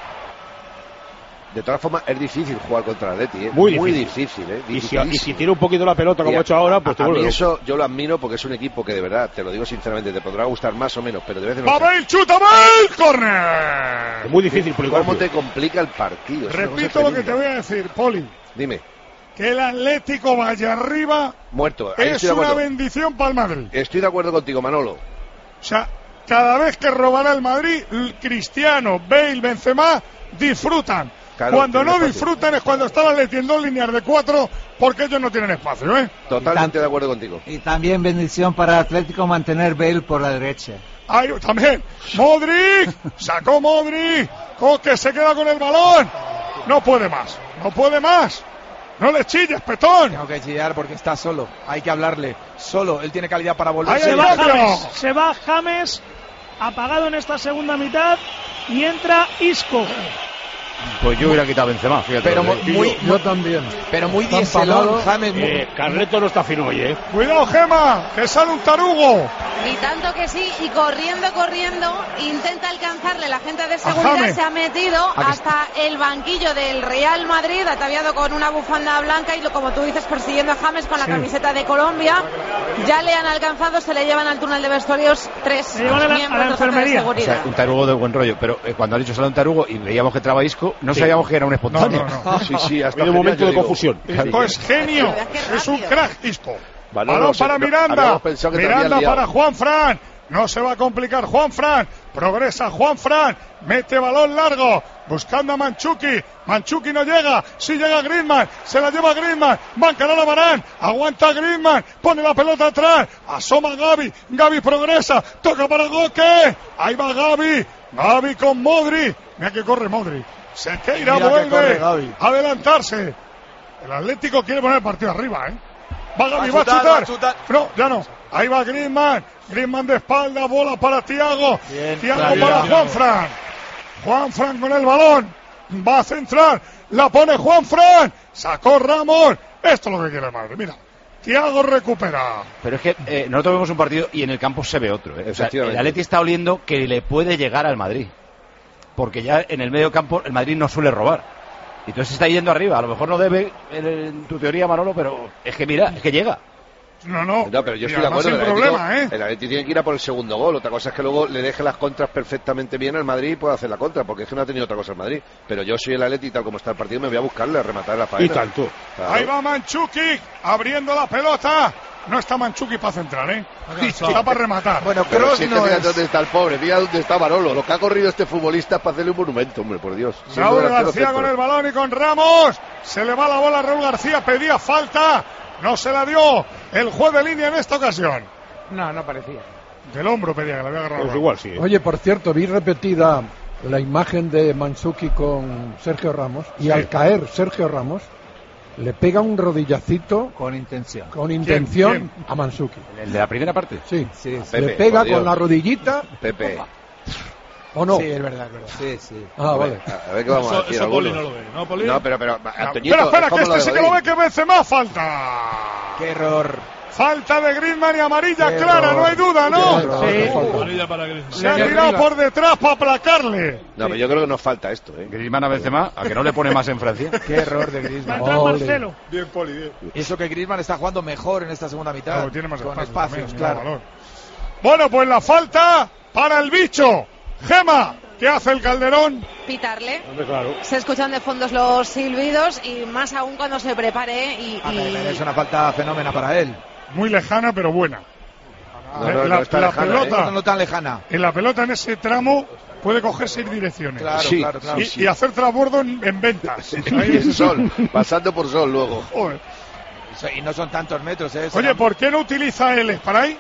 Speaker 4: De todas formas, es difícil jugar contra el Atleti, ¿eh?
Speaker 7: Muy
Speaker 4: Muy
Speaker 7: difícil.
Speaker 4: difícil, ¿eh?
Speaker 7: Y si, y si tiene un poquito la pelota como
Speaker 4: Y
Speaker 7: ha hecho ahora, pues
Speaker 4: a,
Speaker 7: te
Speaker 4: a mí
Speaker 7: vuelve loco.
Speaker 4: eso yo lo admiro porque es un equipo que de verdad, te lo digo sinceramente, te podrá gustar más o menos, pero de vez en
Speaker 5: Va
Speaker 4: cuando
Speaker 5: Bale, chuta Bale, córner.
Speaker 7: Es muy difícil, por igual.
Speaker 4: ¿Cómo te complica el partido? Es una cosa
Speaker 5: Repito lo que te
Speaker 4: tremenda.
Speaker 5: voy a decir, Poli.
Speaker 4: Dime,
Speaker 5: Que el Atlético vaya arriba
Speaker 4: muerto. Ahí
Speaker 5: es
Speaker 4: estoy de
Speaker 5: una
Speaker 4: acuerdo.
Speaker 5: bendición para el Madrid.
Speaker 4: Estoy de acuerdo contigo, Manolo.
Speaker 5: O sea, cada vez que robará el Madrid, Cristiano, Bale, Benzema disfrutan.
Speaker 4: Claro,
Speaker 5: cuando
Speaker 4: tiene
Speaker 5: no
Speaker 4: espacio.
Speaker 5: disfrutan es cuando están Atleti en dos líneas de cuatro, porque ellos no tienen espacio, ¿eh?
Speaker 4: Totalmente de acuerdo contigo.
Speaker 15: Y también bendición para Atlético mantener Bale por la derecha.
Speaker 5: Ahí también. Modric. Sacó Modric. Coque se queda con el balón. No puede más. No puede más. No le chilles, petón.
Speaker 6: Tengo que chillar porque está solo. Hay que hablarle. Solo. Él tiene calidad para volver.
Speaker 5: Ahí
Speaker 3: Se
Speaker 5: el
Speaker 3: va
Speaker 5: cambio.
Speaker 3: James, se va James, apagado en esta segunda mitad, y entra Isco.
Speaker 1: Pues yo hubiera quitado a Benzema, fíjate.
Speaker 6: Pero
Speaker 1: lo
Speaker 6: muy,
Speaker 1: que-
Speaker 6: muy,
Speaker 9: Yo también.
Speaker 6: pero muy
Speaker 9: Están
Speaker 6: dieselón,
Speaker 9: pagados.
Speaker 6: James. muy-
Speaker 7: Eh, Carleto no está fino hoy, ¿eh?
Speaker 5: Cuidado, Gema, que sale un tarugo.
Speaker 13: Y tanto que sí, y corriendo, corriendo, intenta alcanzarle. La gente de
Speaker 5: A
Speaker 13: seguridad
Speaker 5: James.
Speaker 13: se ha metido
Speaker 1: que
Speaker 13: hasta el banquillo del Real Madrid, ataviado con una bufanda blanca y, lo- como tú dices, persiguiendo a James con la
Speaker 5: Sí.
Speaker 13: camiseta de Colombia. Ya le han alcanzado, se le llevan al túnel de vestuarios tres
Speaker 3: Se llevan a la-
Speaker 13: miembros
Speaker 3: a la
Speaker 13: de los agentes de
Speaker 3: enfermería.
Speaker 1: O
Speaker 13: seguridad.
Speaker 1: sea, un tarugo de buen rollo, pero eh, cuando han dicho sale un tarugo y veíamos que entraba Isco, no
Speaker 7: Sí.
Speaker 1: sabíamos que era un
Speaker 5: No,
Speaker 1: espontáneo.
Speaker 5: no, no.
Speaker 4: Sí, sí, hasta
Speaker 7: Ha habido un momento de confusión.
Speaker 5: Isco es genio.
Speaker 13: Qué
Speaker 5: Es un
Speaker 13: rápido.
Speaker 5: crack, Isco.
Speaker 4: Manolo,
Speaker 5: Balón
Speaker 4: se-
Speaker 5: para
Speaker 4: no,
Speaker 5: Miranda.
Speaker 4: habíamos pensado que te
Speaker 5: Miranda
Speaker 4: habías liado.
Speaker 5: para Juan Fran. No se va a complicar Juan Fran. Progresa Juan Fran. Mete balón largo. Buscando a Mandzukic. Mandzukic no llega. Sí llega Griezmann. Se la lleva Griezmann. Va a encarar a Varane. Aguanta Griezmann. Pone la pelota atrás. Asoma Gavi. Gavi progresa. Toca para Coque. Ahí va Gavi. Gavi con Modric. Mira que corre Modric. Sequeira
Speaker 6: Mira que
Speaker 5: vuelve
Speaker 6: corre Gavi.
Speaker 5: a adelantarse. El Atlético quiere poner el partido arriba, ¿eh? Va Gavi, va a
Speaker 6: chutar,
Speaker 5: chutar.
Speaker 6: va a chutar.
Speaker 5: No, ya no. Ahí va Griezmann. Griezmann de espalda, bola para Thiago.
Speaker 6: Bien,
Speaker 5: Thiago
Speaker 6: claridad.
Speaker 5: para Juanfran. Juanfran con el balón. Va a centrar. La pone Juanfran. Sacó Ramos. Esto es lo que quiere el Madrid. Mira. Thiago recupera.
Speaker 1: Pero es que eh, nosotros vemos un partido y en el campo se ve otro. ¿eh? O sea,
Speaker 4: Efectivamente.
Speaker 1: el Atleti está oliendo que le puede llegar al Madrid. Porque ya en el medio campo el Madrid no suele robar. Y entonces está yendo arriba. A lo mejor no debe, en, en tu teoría, Manolo, pero es que mira, es que llega.
Speaker 5: No, no.
Speaker 4: No, pero yo
Speaker 5: Y
Speaker 4: estoy de
Speaker 5: además
Speaker 4: acuerdo.
Speaker 5: sin
Speaker 4: El
Speaker 5: problema,
Speaker 4: Atlético-
Speaker 5: ¿eh?
Speaker 4: El Atleti tiene que ir a por el segundo gol. Otra cosa es que luego le deje las contras perfectamente bien al Madrid y pueda hacer la contra, porque es que no ha tenido otra cosa el Madrid. Pero yo soy el Atleti, tal como está el partido, me voy a buscarle a rematar la faena.
Speaker 7: Y tanto.
Speaker 4: Claro.
Speaker 5: Ahí va Mandzukic. Abriendo la pelota. No está Mandzukic para centrar, ¿eh? Está para rematar.
Speaker 6: Bueno,
Speaker 4: Pero
Speaker 6: Kroos
Speaker 4: si es que
Speaker 6: no
Speaker 4: fíjate
Speaker 6: es.
Speaker 4: dónde está el pobre, mira dónde está Barolo. Lo que ha corrido este futbolista es para hacerle un monumento, hombre, por Dios. Siendo
Speaker 5: Raúl
Speaker 4: delantero
Speaker 5: García
Speaker 4: centro.
Speaker 5: con el balón y con Ramos. Se le va la bola a Raúl García. Pedía falta. No se la dio el juez de línea en esta ocasión.
Speaker 14: No, no parecía.
Speaker 5: Del hombro pedía que le había agarrado.
Speaker 7: Pues igual sí. ¿eh?
Speaker 9: Oye, por cierto, vi repetida la imagen de Mandzukic con Sergio Ramos y
Speaker 5: Sí.
Speaker 9: al caer Sergio Ramos le pega un rodillacito
Speaker 15: Con intención.
Speaker 9: con intención
Speaker 5: ¿Quién?
Speaker 9: a Mandzukic.
Speaker 1: El de la primera parte.
Speaker 9: Sí,
Speaker 15: Sí, sí.
Speaker 4: Pepe,
Speaker 9: le pega
Speaker 4: por Dios.
Speaker 9: con la rodillita
Speaker 4: Pepe,
Speaker 9: o no.
Speaker 6: Sí, es verdad, es verdad.
Speaker 15: Sí, sí.
Speaker 9: Ah, vale.
Speaker 4: a ver qué vamos a
Speaker 2: Eso,
Speaker 4: decir
Speaker 2: eso Poli
Speaker 4: algunos.
Speaker 2: no lo ve, ¿no, Poli?
Speaker 4: No, pero, pero,
Speaker 5: No,
Speaker 4: Antoñito,
Speaker 5: espera, espera,
Speaker 4: es
Speaker 5: que
Speaker 4: como
Speaker 5: este
Speaker 4: de
Speaker 5: sí que lo ve
Speaker 4: Godín.
Speaker 5: que vence más. Falta.
Speaker 6: Qué error.
Speaker 5: Falta de Griezmann y amarilla
Speaker 6: Qué
Speaker 5: clara,
Speaker 6: error.
Speaker 5: no hay duda,
Speaker 9: Qué
Speaker 5: ¿no?
Speaker 9: error,
Speaker 14: Sí.
Speaker 9: qué falta.
Speaker 2: Amarilla para Griezmann.
Speaker 5: Se ha
Speaker 14: Le
Speaker 5: tirado
Speaker 14: derriba.
Speaker 5: por detrás para aplacarle.
Speaker 4: No, pero yo creo que nos falta esto, ¿eh?
Speaker 1: Griezmann a Benzema, a que no le pone más en Francia.
Speaker 6: Qué error de
Speaker 3: Va a
Speaker 6: Griezmann.
Speaker 3: entrar
Speaker 9: Ole.
Speaker 3: Marcelo.
Speaker 5: Bien, Poli, bien.
Speaker 6: Y eso que Griezmann está jugando mejor en esta segunda mitad.
Speaker 5: Claro, tiene más
Speaker 6: con
Speaker 5: espacios,
Speaker 6: espacios,
Speaker 5: también,
Speaker 6: claro.
Speaker 5: más valor. Bueno, pues la falta para el bicho. Gema, ¿qué hace el Calderón?
Speaker 13: Pitarle.
Speaker 7: Hombre, claro.
Speaker 13: Se escuchan de fondos los silbidos y más aún cuando se prepare y,
Speaker 6: Ah,
Speaker 13: y-
Speaker 6: pero es una falta fenómena para él.
Speaker 5: Muy lejana, pero buena.
Speaker 4: No, no,
Speaker 5: la,
Speaker 4: no está
Speaker 5: la
Speaker 4: lejana,
Speaker 5: pelota,
Speaker 6: ¿eh? No tan lejana.
Speaker 5: En la pelota en ese tramo puede coger seis direcciones.
Speaker 6: Claro,
Speaker 4: sí,
Speaker 6: claro, claro.
Speaker 5: Y,
Speaker 4: sí.
Speaker 5: y hacer transbordo en, en ventas.
Speaker 4: Ahí en Sol, pasando por Sol luego.
Speaker 5: Joder.
Speaker 6: Y no son tantos metros, ¿eh?
Speaker 5: Oye, ¿por qué no utiliza el spray?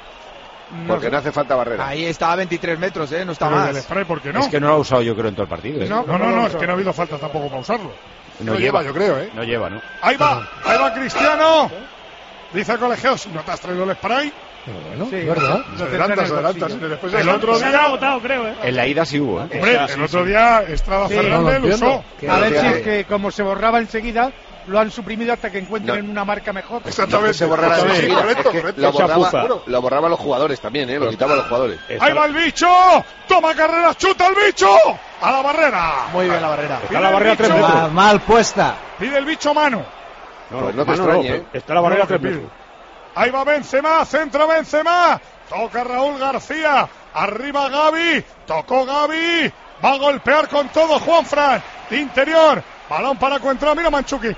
Speaker 4: Porque no hace falta barrera.
Speaker 6: Ahí está a veintitrés metros, ¿eh? No está
Speaker 5: Pero
Speaker 6: más.
Speaker 5: el spray, ¿por qué no?
Speaker 1: Es que no lo ha usado yo creo en todo el partido. ¿eh?
Speaker 5: No, no, no, no, es que no ha habido falta tampoco para usarlo.
Speaker 1: No,
Speaker 8: No
Speaker 1: lleva,
Speaker 8: lleva, yo creo, ¿eh?
Speaker 1: No lleva, ¿no?
Speaker 5: Ahí va, ahí va Cristiano. Dice el colegiado, si no te has traído el spray.
Speaker 8: Bueno,
Speaker 14: Sí,
Speaker 8: ¿verdad?
Speaker 14: no
Speaker 8: Se
Speaker 14: te
Speaker 8: adelanta,
Speaker 14: traen
Speaker 8: se
Speaker 14: el
Speaker 8: adelanta.
Speaker 14: bolsillo.
Speaker 8: Después
Speaker 5: El otro
Speaker 3: Se han
Speaker 5: día,
Speaker 3: agotado, creo, ¿eh?
Speaker 1: En la ida sí hubo, ¿eh?
Speaker 5: hombre, el otro día Estrada
Speaker 14: Sí,
Speaker 5: Fernández
Speaker 8: no lo
Speaker 5: lo
Speaker 8: entiendo.
Speaker 5: usó.
Speaker 14: A ver si
Speaker 4: que-
Speaker 14: es que como se borraba enseguida, lo han suprimido hasta que encuentren
Speaker 4: No.
Speaker 14: una marca mejor.
Speaker 4: No que
Speaker 8: Exactamente.
Speaker 4: se borrara
Speaker 8: Sí,
Speaker 4: de
Speaker 8: sí,
Speaker 4: enseguida,
Speaker 8: correcto,
Speaker 4: es que
Speaker 8: correcto.
Speaker 4: lo
Speaker 7: Chapuza.
Speaker 4: borraba,
Speaker 8: Bueno.
Speaker 4: lo borraba los jugadores también, ¿eh? Lo quitaba a los jugadores.
Speaker 5: Ahí va el bicho. Toma carrera, chuta el bicho. A la barrera.
Speaker 6: Muy bien la barrera.
Speaker 7: Está la barrera a tres
Speaker 5: Bicho.
Speaker 7: metros.
Speaker 15: Mal, mal puesta.
Speaker 5: Pide el bicho mano.
Speaker 7: No,
Speaker 4: Pues no te
Speaker 7: mano,
Speaker 4: extrañe,
Speaker 7: no,
Speaker 4: ¿eh?
Speaker 7: Está la barrera a
Speaker 5: No,
Speaker 7: tres
Speaker 5: te
Speaker 7: metros.
Speaker 5: pido. Ahí va Benzema, centra Benzema. Toca Raúl García. Arriba Gavi. Tocó Gavi. Va a golpear con todo Juanfran. De interior. Balón para Coentrao. Mira Manchuki.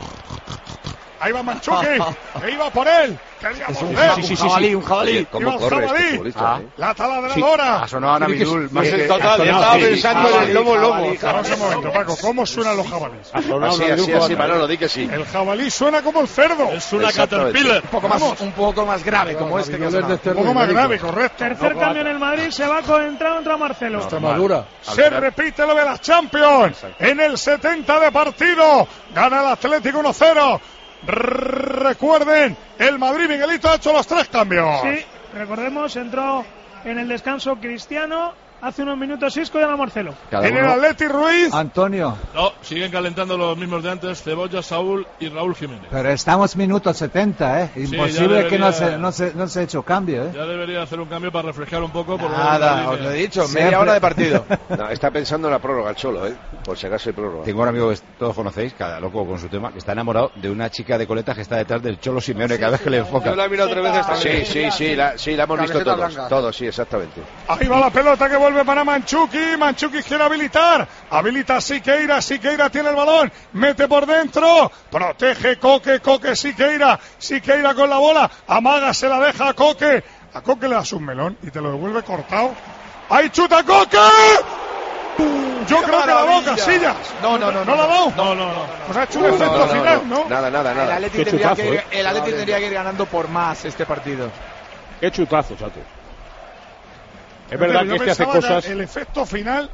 Speaker 5: Ahí va Manchuki. Que iba por él. Quería
Speaker 6: Es un,
Speaker 5: morder.
Speaker 6: ja- un jabalí, un jabalí.
Speaker 4: Oye, ¿cómo
Speaker 5: Iba el
Speaker 4: corre este
Speaker 5: jabalí.
Speaker 4: futbolista?
Speaker 1: Ah.
Speaker 4: eh?
Speaker 5: La taladradora.
Speaker 1: Ha sonado a Navidul. más
Speaker 8: Sí,
Speaker 1: que-
Speaker 8: total,
Speaker 1: ha
Speaker 8: yo
Speaker 1: sonado,
Speaker 8: estaba
Speaker 1: sí.
Speaker 8: pensando en el lobo lobo.
Speaker 5: Vamos un momento, Paco. ¿Cómo suenan los jabalíes?
Speaker 7: Ha sonado
Speaker 4: Así,
Speaker 7: una
Speaker 4: así,
Speaker 7: dibujo
Speaker 4: así,
Speaker 7: banda.
Speaker 4: Manolo, di que sí.
Speaker 5: El jabalí suena como el cerdo.
Speaker 2: Es una
Speaker 4: Exactamente.
Speaker 2: Caterpillar.
Speaker 6: Un poco, más, un poco más grave como este que ha sonado.
Speaker 5: Un poco más grave, correcto.
Speaker 3: Tercer cambio en el Madrid, se va con entrado, entra Marcelo.
Speaker 8: Extremadura.
Speaker 5: Se repite lo de las Champions. En el setenta de partido. Gana el Atlético uno cero. Recuerden, el Madrid, Miguelito, ha hecho los tres cambios.
Speaker 3: Sí, recordemos, entró en el descanso Cristiano. Hace unos minutos Isco y ahora Marcelo.
Speaker 1: Cada
Speaker 5: En el
Speaker 1: uno-
Speaker 5: Atleti Ruiz.
Speaker 15: Antonio,
Speaker 2: No, siguen calentando los mismos de antes, Cebolla, Saúl y Raúl Jiménez.
Speaker 15: pero estamos minuto setenta, ¿eh?
Speaker 2: ya
Speaker 15: Imposible que no
Speaker 2: debería-
Speaker 15: se, no, se, no se ha hecho cambio, ¿eh?
Speaker 2: Ya debería hacer un cambio para refrescar un poco. Por
Speaker 6: Nada, os lo he dicho, media
Speaker 15: Siempre.
Speaker 6: hora de partido.
Speaker 4: No, está pensando en la prórroga el Cholo, ¿eh? Por si acaso hay prórroga.
Speaker 1: Tengo un amigo que todos conocéis, cada loco con su tema, que está enamorado de una chica de coletas que está detrás del Cholo Simeone cada vez que le enfoca.
Speaker 8: Yo la he mirado tres veces
Speaker 4: Sí,
Speaker 8: también.
Speaker 4: sí, sí, la, sí, la hemos visto
Speaker 8: Camiseta
Speaker 4: todos.
Speaker 8: blanca.
Speaker 4: Todos, sí, exactamente.
Speaker 5: Ahí va la pelota que vuelve para Manchuki. Manchuki quiere habilitar. Habilita a Siqueira. Siqueira tiene el balón. Mete por dentro. Protege Coque. Coque Siqueira. Siqueira con la bola. Amaga, se la deja a Coque. A Coque le das un melón y te lo devuelve cortado. ¡Ahí chuta Coque! Yo creo que la ha dado Casillas.
Speaker 6: No, no, no.
Speaker 5: ¿No la ha dado?
Speaker 2: No, no, no.
Speaker 5: Pues ha hecho un efecto final, ¿no?
Speaker 4: Nada, nada,
Speaker 6: El
Speaker 4: nada.
Speaker 6: Atleti
Speaker 7: Qué
Speaker 6: tendría,
Speaker 7: chutazo,
Speaker 6: que, ir-
Speaker 7: ¿eh?
Speaker 6: el Atleti tendría que ir ganando por más este partido.
Speaker 7: Qué chutazo, chato. Es
Speaker 5: Pero
Speaker 7: verdad
Speaker 5: yo
Speaker 7: que este hace
Speaker 5: pensaba
Speaker 7: cosas.
Speaker 5: que el efecto final.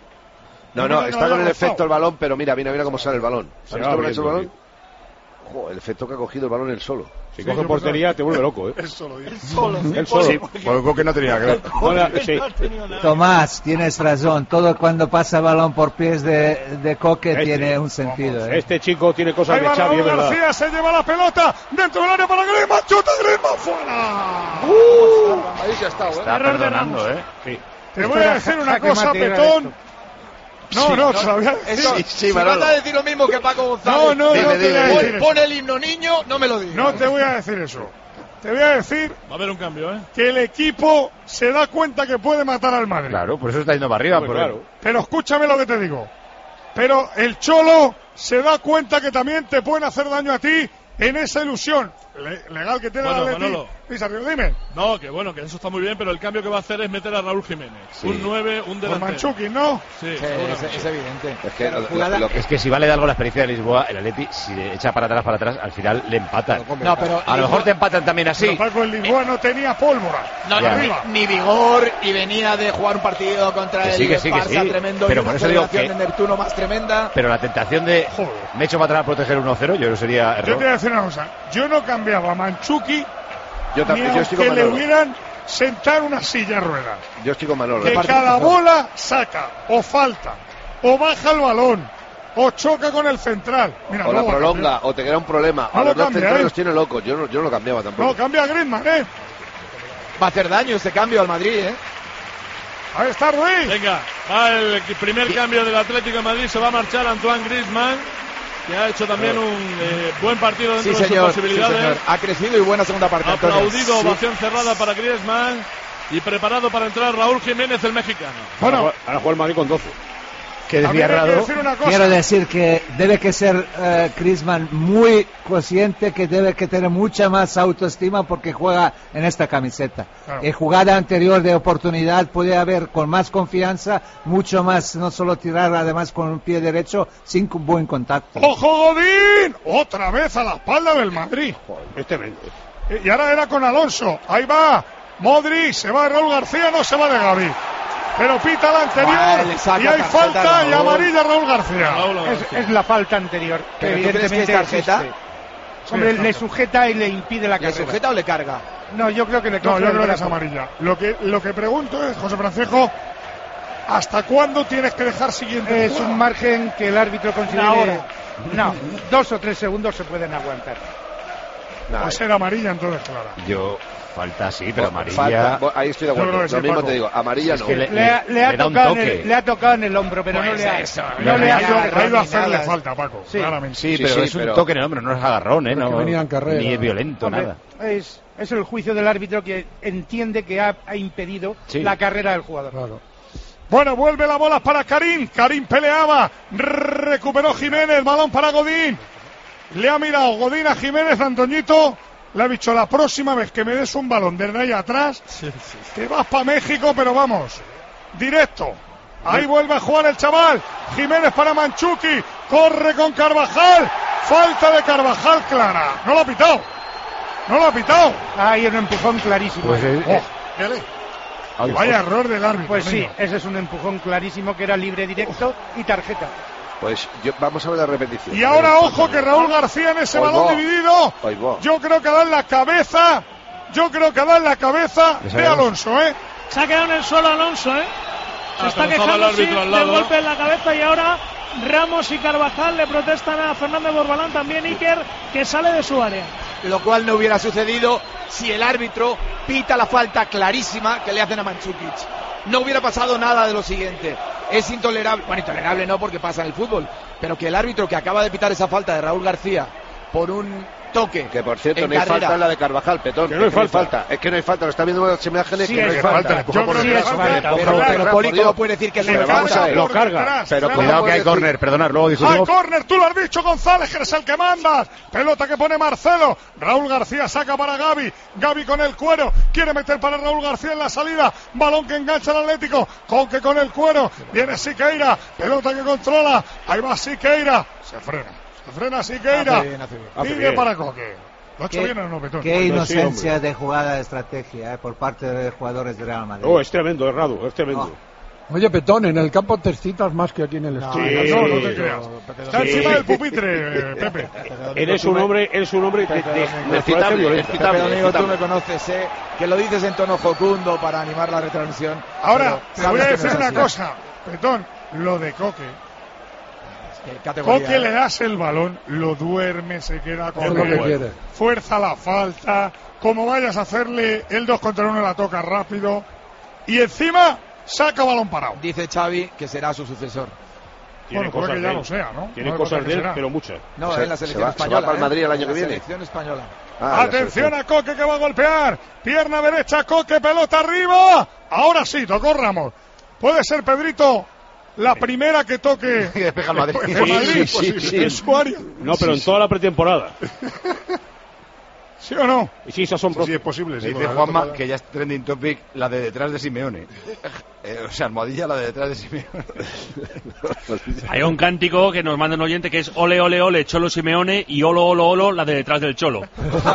Speaker 4: No,
Speaker 5: no
Speaker 4: no,
Speaker 5: me
Speaker 4: está
Speaker 5: había
Speaker 4: con el
Speaker 5: gustado.
Speaker 4: efecto el balón, pero mira, mira, mira cómo sale el balón. ¿Has
Speaker 7: Se
Speaker 4: visto
Speaker 7: va
Speaker 4: cómo ha hecho el
Speaker 7: abriendo,
Speaker 4: balón? Jo, el efecto que ha cogido el balón él solo.
Speaker 7: Si
Speaker 5: Sí,
Speaker 7: coge
Speaker 5: yo
Speaker 7: portería te vuelve loco, ¿eh?
Speaker 5: Eso lo digo.
Speaker 7: Él solo.
Speaker 1: Sí, por Coque no tenía que ver.
Speaker 7: No le- sí.
Speaker 15: Tomás, tienes razón. Todo cuando pasa balón por pies de, de Coque
Speaker 7: Este.
Speaker 15: tiene un sentido, ¿eh?
Speaker 7: Este chico tiene cosas
Speaker 5: Ahí
Speaker 7: de
Speaker 5: va
Speaker 7: Xavi, es
Speaker 5: Raúl
Speaker 7: verdad.
Speaker 5: García, se lleva la pelota dentro del área para Griezmann, chuta Griezmann fuera.
Speaker 8: Ahí se ha estado, ¿eh?
Speaker 1: Está
Speaker 3: Error de
Speaker 1: perdonando,
Speaker 3: Ramos.
Speaker 1: ¿eh?
Speaker 7: Sí.
Speaker 5: Te voy a decir una cosa, Petón. No, no, te lo voy a decir.
Speaker 6: Eso,
Speaker 4: Sí, sí,
Speaker 6: si
Speaker 4: Manolo.
Speaker 6: vas a decir lo mismo que Paco González,
Speaker 5: No, no, no
Speaker 4: Dime,
Speaker 5: te voy
Speaker 4: dime,
Speaker 5: a
Speaker 4: dime.
Speaker 5: decir
Speaker 6: pon,
Speaker 5: eso.
Speaker 6: pon el himno niño, no me lo digas.
Speaker 5: No te voy a decir eso. Te voy a decir
Speaker 2: Va a haber un cambio, ¿eh?
Speaker 5: que el equipo se da cuenta que puede matar al Madrid.
Speaker 1: Claro, por eso está yendo para arriba.
Speaker 7: Pues
Speaker 1: por
Speaker 7: claro.
Speaker 5: Pero escúchame lo que te digo. Pero el Cholo se da cuenta que también te pueden hacer daño a ti en esa ilusión le- legal que tiene
Speaker 2: Bueno,
Speaker 5: el Atleti.
Speaker 2: Manolo.
Speaker 5: Luis Arriola, dime.
Speaker 2: No, que bueno, que eso está muy bien, pero el cambio que va a hacer es meter a Raúl Jiménez. Un nueve, un
Speaker 5: Por
Speaker 2: delantero.
Speaker 5: Manchuki, ¿no?
Speaker 2: Sí,
Speaker 6: Sí,
Speaker 2: seguramente.
Speaker 6: es, es evidente.
Speaker 4: Es que lo- lo-
Speaker 6: Jugada-
Speaker 4: lo que-
Speaker 1: Es que si vale de algo la experiencia de Lisboa, el Atleti, si le echa para atrás, para atrás, al final le empatan.
Speaker 6: No, pero
Speaker 1: A lo mejor te empatan también así.
Speaker 5: Pero Paco, el Lisboa no tenía pólvora.
Speaker 6: No,
Speaker 1: Ya.
Speaker 6: ni, ni vigor y venía de jugar un partido contra
Speaker 1: Que
Speaker 6: el
Speaker 1: sí, que sí, que
Speaker 6: Barça
Speaker 1: sí.
Speaker 6: tremendo
Speaker 1: Pero
Speaker 6: y
Speaker 1: por
Speaker 6: una
Speaker 1: eso digo
Speaker 6: celebración
Speaker 1: que-
Speaker 6: de Neptuno más tremenda.
Speaker 1: Pero la tentación de
Speaker 5: Joder.
Speaker 1: me echo para atrás a proteger uno cero, yo creo que sería
Speaker 5: Yo te voy a
Speaker 1: error.
Speaker 5: decir una cosa. Yo no cambiaba a Manchuki
Speaker 4: Yo,
Speaker 5: ni
Speaker 4: también, yo estoy con
Speaker 5: aunque le
Speaker 4: Manolo.
Speaker 5: hubieran sentado una silla de ruedas.
Speaker 4: Yo estoy con Manolo.
Speaker 5: Que cada bola saca, o falta, o baja el balón, o choca con el central. Mira,
Speaker 4: O
Speaker 5: no
Speaker 4: la
Speaker 5: lo va a
Speaker 4: prolonga,
Speaker 5: cambiar.
Speaker 4: o te crea un problema.
Speaker 5: No
Speaker 4: A
Speaker 5: lo
Speaker 4: los dos
Speaker 5: cambia,
Speaker 4: centrales
Speaker 5: ¿eh?
Speaker 4: los tiene locos. Yo no, yo no lo cambiaba tampoco.
Speaker 5: No, cambia a Griezmann, ¿eh?
Speaker 6: Va a hacer daño este cambio al Madrid, ¿eh?
Speaker 5: Ahí está Ruiz.
Speaker 2: Venga, va el primer cambio del Atlético de Madrid, se va a marchar Antoine Griezmann, que ha hecho también un eh, buen partido dentro
Speaker 6: Sí,
Speaker 2: de
Speaker 6: señor,
Speaker 2: sus
Speaker 6: sí,
Speaker 2: posibilidades.
Speaker 6: señor. Ha crecido y buena segunda parte. Antonio.
Speaker 2: Aplaudido,
Speaker 6: Sí.
Speaker 2: ovación cerrada para Griezmann y preparado para entrar Raúl Jiménez, el mexicano.
Speaker 5: Bueno,
Speaker 7: Ahora juega el Madrid con doce.
Speaker 1: ¿Qué decía Rado?
Speaker 15: Quiero decir que debe que ser eh, Griezmann muy consciente que debe que tener mucha más autoestima porque juega en esta camiseta.
Speaker 5: Claro.
Speaker 15: En jugada anterior de oportunidad puede haber con más confianza, mucho más, no solo tirar además con un pie derecho sin un buen contacto.
Speaker 5: ¡Ojo Godín! Otra vez a la espalda del Madrid.
Speaker 7: Es tremendo.
Speaker 5: Y ahora era con Alonso. Ahí va Modric, se va de Raúl García, no se va de Gavi. Pero pita la anterior
Speaker 6: Vale, saca
Speaker 5: y hay
Speaker 6: tarjeta,
Speaker 5: falta
Speaker 6: no.
Speaker 5: y amarilla Raúl García.
Speaker 14: Es, es la falta anterior, que
Speaker 6: ¿Pero tú crees que
Speaker 14: evidentemente
Speaker 6: es tarjeta?
Speaker 14: existe. Hombre, le sujeta y le impide la
Speaker 6: ¿Le
Speaker 14: carrera.
Speaker 6: sujeta o le carga?
Speaker 14: No, yo creo que le
Speaker 5: No,
Speaker 14: coge
Speaker 5: yo
Speaker 14: el
Speaker 5: creo que es
Speaker 14: brazo.
Speaker 5: amarilla. Lo que, lo que pregunto es, José Francisco, ¿hasta cuándo tienes que dejar siguiente?
Speaker 14: Es un margen que el árbitro considere.
Speaker 5: Una hora.
Speaker 14: No, dos o tres segundos se pueden aguantar.
Speaker 5: Va a ser amarilla entonces, Clara.
Speaker 1: Yo, falta sí, pero amarilla.
Speaker 4: Falta. Bo- Ahí estoy de
Speaker 5: Yo
Speaker 4: acuerdo.
Speaker 5: creo que
Speaker 4: Lo
Speaker 5: sí,
Speaker 4: mismo
Speaker 5: Paco.
Speaker 4: te digo, amarilla
Speaker 1: Es
Speaker 4: no.
Speaker 1: que
Speaker 14: Le,
Speaker 1: le-
Speaker 14: ha, le ha
Speaker 1: le da un
Speaker 14: tocado en el,
Speaker 1: toque.
Speaker 14: le ha tocado en el hombro, pero no
Speaker 6: Pues
Speaker 14: le ha.
Speaker 6: eso,
Speaker 14: no
Speaker 5: Le
Speaker 14: le
Speaker 5: ha
Speaker 14: ha
Speaker 5: ido,
Speaker 14: agarrado
Speaker 5: ha ido a
Speaker 14: ni
Speaker 5: hacerle
Speaker 14: nada.
Speaker 5: falta, Paco,
Speaker 14: Sí.
Speaker 5: claramente.
Speaker 1: Sí,
Speaker 4: Sí,
Speaker 1: pero
Speaker 4: sí,
Speaker 1: es un
Speaker 4: pero-
Speaker 1: toque en el hombro, no es agarrón, ¿eh?
Speaker 9: Porque
Speaker 1: No,
Speaker 9: venía en carrera.
Speaker 1: ni es violento,
Speaker 14: Hombre,
Speaker 1: nada.
Speaker 14: Es, es el juicio del árbitro que entiende que ha, ha impedido
Speaker 1: Sí.
Speaker 14: la carrera del jugador.
Speaker 9: Claro.
Speaker 5: Bueno, vuelve la bola para Karim. Karim peleaba. Recuperó Jiménez. Balón para Godín. Le ha mirado Godín a Jiménez. Antoñito le ha dicho: la próxima vez que me des un balón desde ahí atrás, te vas para México, pero vamos, directo. Ahí vuelve a jugar el chaval. Jiménez para Manchuki. Corre con Carvajal. Falta de Carvajal clara. No lo ha pitado. No lo ha pitado.
Speaker 14: Hay un empujón clarísimo.
Speaker 1: Pues es-
Speaker 5: Oh, dele. Vaya error del árbitro.
Speaker 14: Pues sí,
Speaker 5: niño.
Speaker 14: ese es un empujón clarísimo que era libre directo y tarjeta.
Speaker 4: Pues yo, vamos a ver la repetición.
Speaker 5: Y ahora ojo que Raúl García en ese
Speaker 4: Ahí
Speaker 5: balón
Speaker 4: va.
Speaker 5: dividido.
Speaker 4: Ahí va.
Speaker 5: Yo creo que da en la cabeza. Yo creo que da en la cabeza de Alonso, ¿eh?
Speaker 3: Se ha quedado en el suelo Alonso, ¿eh? Se
Speaker 2: Ah,
Speaker 3: está
Speaker 2: pero estaba el
Speaker 3: quejando sí,
Speaker 2: árbitro al
Speaker 3: del
Speaker 2: lado.
Speaker 3: golpe en la cabeza y ahora Ramos y Carvajal le protestan a Fernández Borbalán, también Iker, que sale de su área.
Speaker 6: Lo cual no hubiera sucedido si el árbitro pita la falta clarísima que le hacen a Mandzukic. No hubiera pasado nada de lo siguiente. Es intolerable, bueno, intolerable no porque pasa en el fútbol, pero que el árbitro que acaba de pitar esa falta de Raúl García por un toque.
Speaker 4: Que por cierto,
Speaker 6: en
Speaker 4: no hay
Speaker 6: carrera.
Speaker 4: falta en la de Carvajal, Petón.
Speaker 7: Que no hay
Speaker 4: Es que
Speaker 7: falta.
Speaker 4: Es que no hay falta. Lo está viendo las imágenes
Speaker 14: Sí,
Speaker 4: que no
Speaker 14: es
Speaker 4: hay
Speaker 14: falta.
Speaker 4: falta.
Speaker 5: Yo creo
Speaker 14: Sí,
Speaker 5: que
Speaker 14: es
Speaker 5: falta.
Speaker 14: falta.
Speaker 6: Pero,
Speaker 4: Por
Speaker 6: pero
Speaker 4: Dios.
Speaker 6: Poli, ¿cómo puede decir que es
Speaker 5: Le
Speaker 4: Pero
Speaker 6: falta?
Speaker 4: vamos a ver.
Speaker 5: por
Speaker 7: Lo carga.
Speaker 5: detrás,
Speaker 4: Pero
Speaker 5: claro.
Speaker 4: ¿cómo
Speaker 1: Cuidado que hay
Speaker 4: puedes decir-
Speaker 1: córner, perdonad, luego
Speaker 5: ¡Hay
Speaker 1: discutimos.
Speaker 5: córner! Tú lo has dicho, González, que eres el que mandas. Pelota que pone Marcelo. Raúl García saca para Gavi. Gavi con el cuero. Quiere meter para Raúl García en la salida. Balón que engancha al Atlético. Coque con el cuero. Viene Siqueira. Pelota que controla. Ahí va Siqueira. Se frena. Se frena Siqueira.
Speaker 6: Hace bien, hace bien.
Speaker 7: Hace
Speaker 5: Pide
Speaker 7: bien.
Speaker 5: para Coque. Lo ha hecho bien o no, Petón.
Speaker 15: Qué
Speaker 7: Pues sí,
Speaker 15: inocencia de jugada de estrategia eh, por parte de jugadores de Real Madrid.
Speaker 7: Oh, es tremendo, es Radu, es tremendo.
Speaker 9: Oye, Petón, en el campo te excitas más que aquí en el estudio.
Speaker 7: Sí.
Speaker 5: No, no te creas. Está
Speaker 7: Sí.
Speaker 5: encima del pupitre, eh, Pepe.
Speaker 7: Eres un hombre, eres un hombre de, de, de naturaleza
Speaker 4: Excitable,
Speaker 7: violenta.
Speaker 4: excitable.
Speaker 6: Pepe Domingo, tú
Speaker 4: excitable.
Speaker 6: me conoces, ¿eh? Que lo dices en tono jocundo para animar la retransmisión.
Speaker 5: Ahora,
Speaker 6: pero
Speaker 5: te
Speaker 6: sabes
Speaker 5: voy a
Speaker 6: que no
Speaker 5: decir
Speaker 6: es
Speaker 5: una
Speaker 6: así.
Speaker 5: cosa. Petón, lo de Coque.
Speaker 6: Qué categoría,
Speaker 5: Coque
Speaker 6: ¿eh?
Speaker 5: le das el balón, lo duerme, se queda con
Speaker 9: Es lo que
Speaker 5: él.
Speaker 9: quiere.
Speaker 5: Fuerza la falta. Como vayas a hacerle el dos contra uno, la toca rápido. Y encima saca balón parado.
Speaker 6: Dice Xavi que será su sucesor.
Speaker 7: Tiene
Speaker 5: Bueno, puede
Speaker 7: cosas
Speaker 5: que
Speaker 7: de
Speaker 5: ya
Speaker 7: él.
Speaker 5: lo sea, ¿no?
Speaker 7: Tiene
Speaker 5: No
Speaker 7: cosas
Speaker 5: creo
Speaker 7: de él,
Speaker 5: que será.
Speaker 7: pero muchas.
Speaker 6: No,
Speaker 4: Se-
Speaker 6: en la
Speaker 4: se
Speaker 6: selección
Speaker 4: va- se va
Speaker 6: española.
Speaker 4: para el
Speaker 6: ¿eh?
Speaker 4: Madrid el año
Speaker 6: En
Speaker 4: que
Speaker 6: la
Speaker 4: viene.
Speaker 6: selección española.
Speaker 4: Ah, la
Speaker 5: Atención
Speaker 4: selección.
Speaker 5: a Coque que va a golpear. Pierna derecha, Coque, pelota arriba. Ahora sí, tocó Ramos. Puede ser Pedrito la primera que toque
Speaker 1: Que despeja el Madrid.
Speaker 5: el
Speaker 7: Sí,
Speaker 5: Madrid,
Speaker 7: sí, sí, sí.
Speaker 5: en su área.
Speaker 7: No, pero en toda la pretemporada.
Speaker 5: ¿Sí o no?
Speaker 7: Y sí, es asombroso.
Speaker 8: Sí, es posible. Sí,
Speaker 1: Dice
Speaker 8: porque
Speaker 1: Juanma
Speaker 8: la-
Speaker 1: que ya es trending topic la de detrás de Simeone. Eh, o sea, almohadilla la de detrás de Simeone.
Speaker 10: Hay un cántico que nos manda un oyente que es ole, ole, ole, Cholo Simeone y olo, olo, olo, la de detrás del Cholo.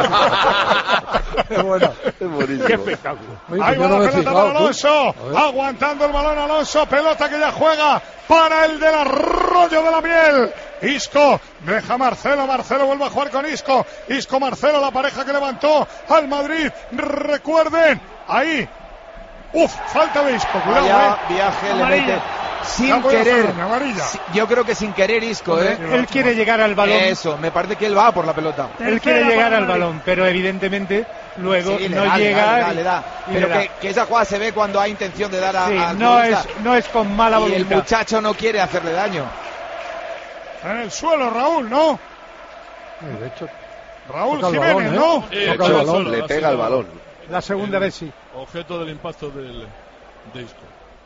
Speaker 9: Qué bueno.
Speaker 4: Es buenísimo.
Speaker 7: Qué espectáculo.
Speaker 9: Oye,
Speaker 5: Ahí
Speaker 9: pues
Speaker 5: va
Speaker 9: yo no
Speaker 5: la
Speaker 9: me he
Speaker 5: pelota
Speaker 9: fijado,
Speaker 5: para
Speaker 9: tú.
Speaker 5: Alonso.
Speaker 9: A ver.
Speaker 5: Aguantando el balón Alonso. Pelota que ya juega para el del arroyo de la miel. Isco deja a Marcelo. Marcelo vuelve a jugar con Isco. Isco Marcelo, la pareja que levantó al Madrid. Recuerden, ahí. Uf, falta de Isco. Cuidado,
Speaker 6: Vaya
Speaker 5: eh.
Speaker 6: viaje le
Speaker 5: Amarilla.
Speaker 6: mete. Sin
Speaker 5: La voy a
Speaker 6: querer.
Speaker 5: hacer, amarilla.
Speaker 6: Si- Yo creo que sin querer Isco, ¿eh?
Speaker 14: Él quiere llegar al balón.
Speaker 6: Eso, me parece que él va por la pelota.
Speaker 14: Él quiere llegar al balón, pero evidentemente luego
Speaker 6: Sí, le
Speaker 14: no
Speaker 6: da, le
Speaker 14: llega.
Speaker 6: da, le da, le da.
Speaker 14: y
Speaker 6: Pero
Speaker 14: le da.
Speaker 6: que, que esa jugada se ve cuando hay intención de dar a,
Speaker 14: Sí,
Speaker 6: al
Speaker 14: no es,
Speaker 6: futbolista.
Speaker 14: no es con mala
Speaker 6: Y el
Speaker 14: voluntad.
Speaker 6: muchacho no quiere hacerle daño.
Speaker 5: Está en el suelo, Raúl, ¿no?
Speaker 9: De hecho,
Speaker 5: Raúl
Speaker 9: toca el
Speaker 5: Jiménez,
Speaker 9: balón, ¿eh?
Speaker 5: ¿no?
Speaker 2: Eh,
Speaker 9: Toca el
Speaker 2: echa
Speaker 9: balón.
Speaker 2: suelo,
Speaker 4: Le
Speaker 2: ha
Speaker 4: pega
Speaker 2: sido
Speaker 4: el balón.
Speaker 14: La segunda vez sí.
Speaker 2: Objeto del impacto del, de Isco.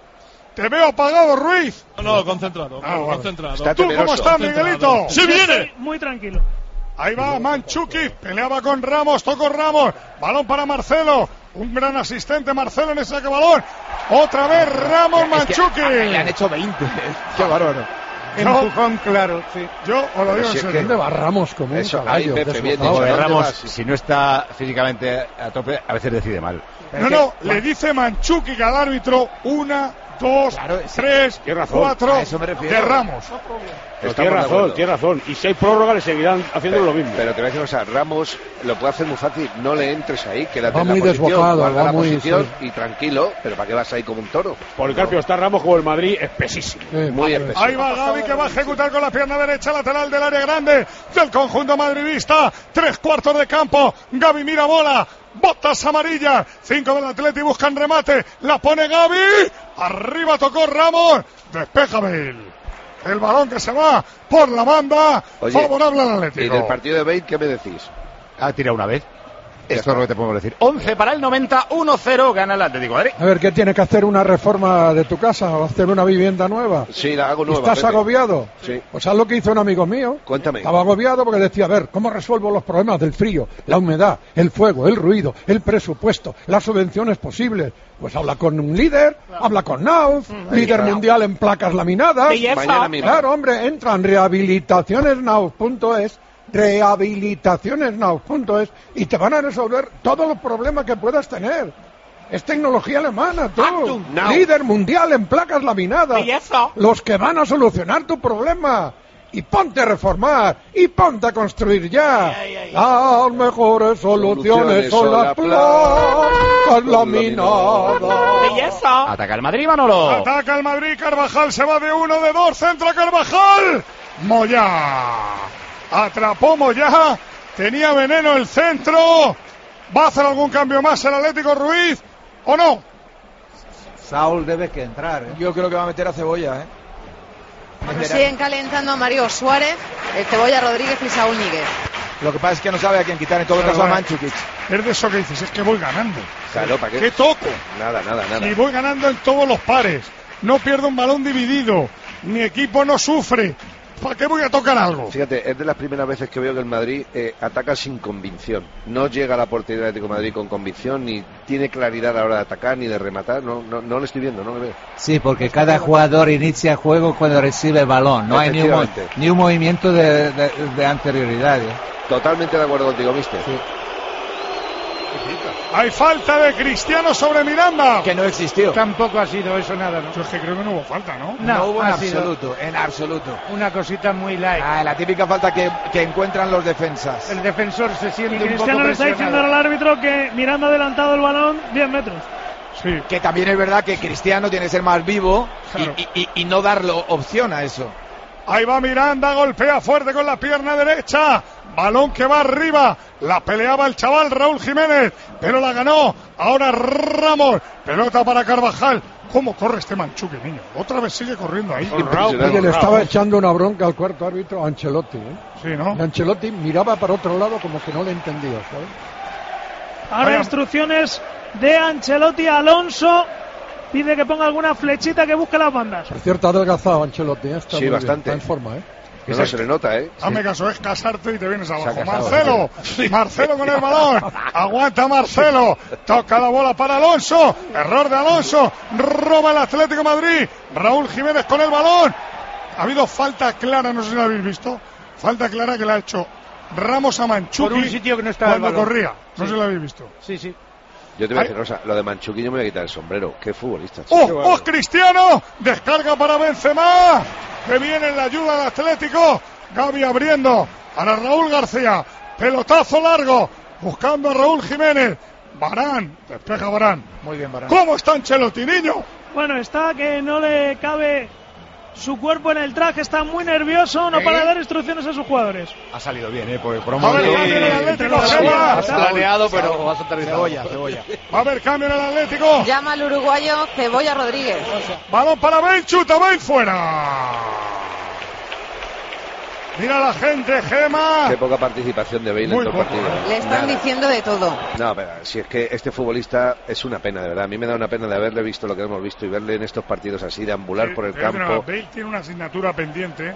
Speaker 5: Te veo apagado, Ruiz.
Speaker 2: No, no, concentrado,
Speaker 5: Ah, bueno.
Speaker 2: concentrado.
Speaker 5: Está ¿Tú cómo estás, Miguelito?
Speaker 2: ¡Sí viene!
Speaker 3: Muy tranquilo.
Speaker 5: Ahí va Mandžukić, peleaba con Ramos, tocó Ramos, balón para Marcelo, un gran asistente Marcelo en ese saque balón, otra vez Ramos, Mandžukić.
Speaker 6: Le han hecho veinte, qué bárbaro.
Speaker 14: Empujón claro, sí.
Speaker 5: Yo os lo digo en
Speaker 9: Si es
Speaker 5: serio.
Speaker 9: que ¿dónde va Ramos como un caballo?
Speaker 1: Como de Ramos, si no está físicamente a tope, a veces decide mal.
Speaker 5: No, no, le dice Mandžukić al árbitro una, dos, tres, cuatro de Ramos.
Speaker 7: Pero tiene razón, tiene razón. Y si hay prórroga le seguirán haciendo
Speaker 4: pero,
Speaker 7: lo mismo.
Speaker 4: Pero te voy a decir, o sea, Ramos lo puede hacer muy fácil. No le entres ahí, quédate
Speaker 9: Va
Speaker 4: en la
Speaker 9: muy
Speaker 4: posición,
Speaker 9: desbocado,
Speaker 4: guarda
Speaker 9: va
Speaker 4: la
Speaker 9: muy,
Speaker 4: posición
Speaker 9: sí.
Speaker 4: y tranquilo. Pero ¿para qué vas ahí como un toro?
Speaker 7: Policarpio, está Ramos como el Madrid, espesísimo.
Speaker 4: Muy espesísimo.
Speaker 5: Ahí va Gavi que va a ejecutar con la pierna derecha lateral del área grande del conjunto madridista. Tres cuartos de campo. Gavi mira bola. Botas amarillas. Cinco del Atleti buscan remate. La pone Gavi. Arriba tocó Ramos. Despeja Bale. El balón que se va por la banda.
Speaker 4: Oye,
Speaker 5: favorable al Atlético.
Speaker 4: ¿Y del partido de Bale qué me decís?
Speaker 1: Ha tirado una vez. Esto es lo que te puedo decir. once para el noventa, uno cero, gana el Atlético de Madrid.
Speaker 9: A ver, ¿qué tiene que hacer una reforma de tu casa o hacer una vivienda nueva?
Speaker 4: Sí, la hago nueva.
Speaker 9: ¿Estás
Speaker 4: Pepe.
Speaker 9: agobiado?
Speaker 4: Sí.
Speaker 9: Pues haz lo que hizo un amigo mío.
Speaker 4: Cuéntame.
Speaker 9: Estaba agobiado porque decía, a ver, ¿cómo resuelvo los problemas del frío, la humedad, el fuego, el ruido, el presupuesto, las subvenciones posibles? Pues habla con un líder, habla con Nauf, líder
Speaker 4: claro.
Speaker 9: mundial en placas laminadas.
Speaker 4: Mañana mismo.
Speaker 9: Claro, hombre, entra en rehabilitaciones nauf punto es, rehabilitaciones nauf punto es y te van a resolver todos los problemas que puedas tener. Es tecnología alemana, tú. Líder mundial en placas laminadas. Los que van a solucionar tu problema. Y ponte a reformar. Y ponte a construir ya. Las mejores soluciones son las placas laminadas.
Speaker 1: Ataca el Madrid, Manolo.
Speaker 5: Ataca el Madrid. Carvajal se va de uno, de dos. Centra Carvajal. Moyá. Atrapó Moyá. Tenía veneno el centro. ¿Va a hacer algún cambio más el Atlético Ruiz? ¿O no?
Speaker 15: Saúl debe que entrar, ¿eh?
Speaker 6: Yo creo que va a meter a Cebolla, ¿eh?
Speaker 13: Bueno, siguen calentando Mario Suárez, el Cebolla Rodríguez y Saúl Ñíguez.
Speaker 6: Lo que pasa es que no sabe a quién quitar, en todo caso a Mandžukić.
Speaker 5: Es de eso que dices, es que voy ganando.
Speaker 4: Claro, ¿para qué?
Speaker 5: ¿Qué toco?
Speaker 4: Nada, nada, nada.
Speaker 5: Y voy ganando en todos los pares. No pierdo un balón dividido. Mi equipo no sufre. ¿Para qué voy a tocar algo?
Speaker 4: Fíjate, es de las primeras veces que veo que el Madrid eh, ataca sin convicción. No llega a la portería del Atlético de Madrid con convicción, ni tiene claridad a la hora de atacar, ni de rematar. No, no, no lo estoy viendo, no lo veo.
Speaker 15: Sí, porque cada jugador inicia el juego cuando recibe el balón. No hay ni un,
Speaker 4: Efectivamente.
Speaker 15: ni un movimiento de, de, de anterioridad, ¿eh?
Speaker 4: Totalmente de acuerdo contigo, mister.
Speaker 15: Sí.
Speaker 5: Hay falta de Cristiano sobre Miranda.
Speaker 6: Que no existió.
Speaker 14: Tampoco ha sido eso nada, ¿no?
Speaker 5: Yo es que creo que no hubo falta, ¿no?
Speaker 6: No,
Speaker 14: No,
Speaker 6: hubo en
Speaker 14: ha sido
Speaker 6: absoluto, en absoluto.
Speaker 14: una cosita muy light.
Speaker 6: Ah, la típica falta que, que encuentran los defensas.
Speaker 14: El defensor se siente
Speaker 3: Y
Speaker 14: un poco
Speaker 3: Cristiano le está diciendo
Speaker 14: presionado.
Speaker 3: al árbitro que Miranda ha adelantado el balón diez metros.
Speaker 5: Sí.
Speaker 6: Que también es verdad que Cristiano tiene que ser más vivo y,
Speaker 5: Claro.
Speaker 6: y, y, y no darle opción a eso.
Speaker 5: Ahí va Miranda, golpea fuerte con la pierna derecha. Balón que va arriba. La peleaba el chaval Raúl Jiménez, pero la ganó. Ahora Ramos. Pelota para Carvajal. ¿Cómo corre este Mandžukić, niño? Otra vez sigue corriendo ahí.
Speaker 9: Oye, le estaba echando una bronca al cuarto árbitro a Ancelotti, ¿eh?
Speaker 5: Sí, ¿no?
Speaker 9: Y Ancelotti miraba para otro lado como que no le entendía, ¿sabes?
Speaker 3: Ahora
Speaker 5: Vaya.
Speaker 3: instrucciones de Ancelotti a Alonso. Pide que ponga alguna flechita que busque las bandas.
Speaker 9: Por cierto, ha adelgazado Ancelotti, ¿eh? Está
Speaker 4: Sí,
Speaker 9: muy bien,
Speaker 4: bastante.
Speaker 9: está en forma, ¿eh?
Speaker 4: No, no se le nota, ¿eh?
Speaker 5: Hazme caso, es casarte y te vienes abajo.
Speaker 4: Se ha casado,
Speaker 5: Marcelo, Marcelo con el balón. Aguanta Marcelo. Toca la bola para Alonso. Error de Alonso. Roba el Atlético de Madrid. Raúl Jiménez con el balón. Ha habido falta clara, no sé si la habéis visto. Falta clara que le ha hecho Ramos a Mandžukić
Speaker 14: Por un sitio que no estaba el
Speaker 5: cuando
Speaker 14: balón.
Speaker 5: corría. No
Speaker 14: Sí.
Speaker 5: sé si la habéis visto.
Speaker 14: Sí, sí.
Speaker 4: Yo te voy a decir, Rosa, lo de Mandžukić yo me voy a quitar el sombrero. Qué futbolista.
Speaker 5: ¡Oh,
Speaker 4: chico.
Speaker 5: oh, Cristiano! Descarga para Benzema. Que viene en la ayuda del Atlético. Gavi abriendo para Raúl García. Pelotazo largo. Buscando a Raúl Jiménez. Varane. Despeja Varane.
Speaker 6: Muy bien, Varane.
Speaker 5: ¿Cómo está Ancelotti, niño?
Speaker 3: Bueno, está que no le cabe su cuerpo en el traje. Está muy nervioso. No para de dar instrucciones a sus jugadores.
Speaker 1: Ha salido bien, ¿eh? Por, por un
Speaker 5: Va a haber
Speaker 1: momento.
Speaker 5: cambio en el Atlético. Se va.
Speaker 1: Has planeado, pero vas a aterrizar.
Speaker 6: Cebolla, Cebolla.
Speaker 5: Va a haber cambio en el Atlético.
Speaker 13: Llama al uruguayo Cebolla Rodríguez.
Speaker 5: Balón para Bale. Chuta Bale fuera. Mira la gente, Gema.
Speaker 4: Qué poca participación de Bale
Speaker 5: Muy
Speaker 4: en todo el
Speaker 5: poco.
Speaker 4: partido.
Speaker 13: Le están
Speaker 4: Nada.
Speaker 13: diciendo de todo.
Speaker 4: No, pero si es que este futbolista es una pena, de verdad. A mí me da una pena de haberle visto lo que hemos visto y verle en estos partidos así, de ambular
Speaker 5: Sí,
Speaker 4: por el
Speaker 5: te voy a decir una
Speaker 4: campo.
Speaker 5: cosa, Bale tiene una asignatura pendiente,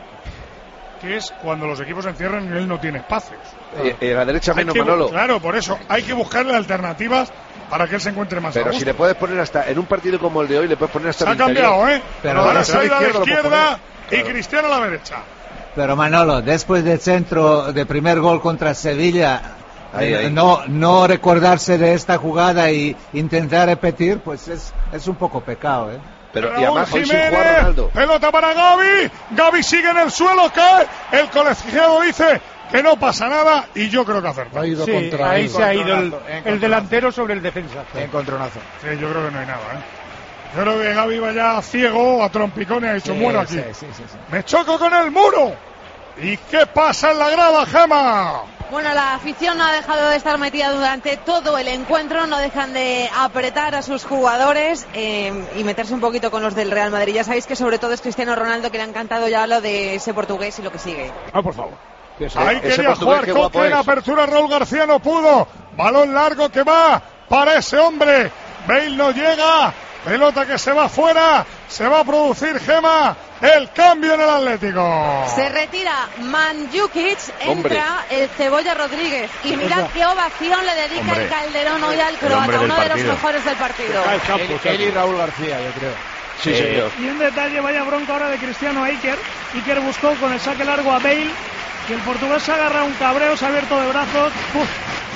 Speaker 5: que es cuando los equipos se encierran y él no tiene espacios.
Speaker 4: Y, y a la derecha
Speaker 5: Hay
Speaker 4: menos
Speaker 5: que bu-
Speaker 4: Manolo.
Speaker 5: Claro, por eso hay que buscarle alternativas para que él se encuentre más a
Speaker 4: Pero
Speaker 5: gusto.
Speaker 4: si le puedes poner hasta, en un partido como el de hoy, le puedes poner hasta
Speaker 5: Se ha
Speaker 4: el interior.
Speaker 5: cambiado, ¿eh?
Speaker 15: Pero
Speaker 5: Ahora
Speaker 15: lateral
Speaker 5: se ha ido a la
Speaker 4: izquierdo lo puedes
Speaker 5: izquierda
Speaker 4: poner.
Speaker 5: y Cristiano a la derecha.
Speaker 15: Pero Manolo, después del centro de primer gol contra Sevilla,
Speaker 4: Ahí,
Speaker 15: eh,
Speaker 4: ahí.
Speaker 15: no no recordarse de esta jugada y intentar repetir, pues es, es un poco pecado, ¿eh?
Speaker 4: Pero y
Speaker 5: Raúl
Speaker 4: además hoy sin jugar
Speaker 5: Jiménez,
Speaker 4: Ronaldo.
Speaker 5: pelota para Gavi, Gavi sigue en el suelo, cae, el colegiado dice que no pasa nada y yo creo que acerta.
Speaker 8: Ha ido
Speaker 14: Sí,
Speaker 8: contra
Speaker 14: ahí
Speaker 8: él.
Speaker 14: se ha ido el,
Speaker 6: Encontronazo,
Speaker 14: el delantero sobre el defensa.
Speaker 6: Encontronazo.
Speaker 5: Sí, yo creo que no hay nada, ¿eh? Yo creo que Gavi va ya ciego, a trompicones, ha dicho
Speaker 6: Sí,
Speaker 5: muero aquí.
Speaker 6: sí, sí, sí, sí.
Speaker 5: Me choco con el muro. ¿Y qué pasa en la grada, Gema?
Speaker 13: Bueno, la afición no ha dejado de estar metida durante todo el encuentro, no dejan de apretar a sus jugadores eh, y meterse un poquito con los del Real Madrid. Ya sabéis que sobre todo es Cristiano Ronaldo, que le ha encantado ya lo de ese portugués y lo que sigue.
Speaker 6: Ah, por favor.
Speaker 5: Ahí
Speaker 4: ese
Speaker 5: quería
Speaker 4: portugués,
Speaker 5: jugar
Speaker 4: qué guapo
Speaker 5: Coque en
Speaker 4: es.
Speaker 5: apertura, Raúl García no pudo. Balón largo que va para ese hombre. Bale no llega. Pelota que se va fuera. Se va a producir, Gema, el cambio en el Atlético.
Speaker 13: Se retira Mandzukic,
Speaker 4: Hombre.
Speaker 13: entra el Cebolla Rodríguez. Y mirad qué ovación le dedica
Speaker 1: Hombre.
Speaker 13: el Calderón hoy al
Speaker 1: El
Speaker 13: croata,
Speaker 1: hombre del
Speaker 13: uno de los
Speaker 1: partido.
Speaker 13: mejores del partido.
Speaker 6: Él, él y Raúl García, yo creo.
Speaker 4: Sí,
Speaker 1: Eh,
Speaker 4: señor.
Speaker 3: Y un detalle, vaya bronca ahora de Cristiano a Iker. Iker buscó con el saque largo a Bale. Y el portugués se agarra un cabreo, se ha abierto de brazos. Uf.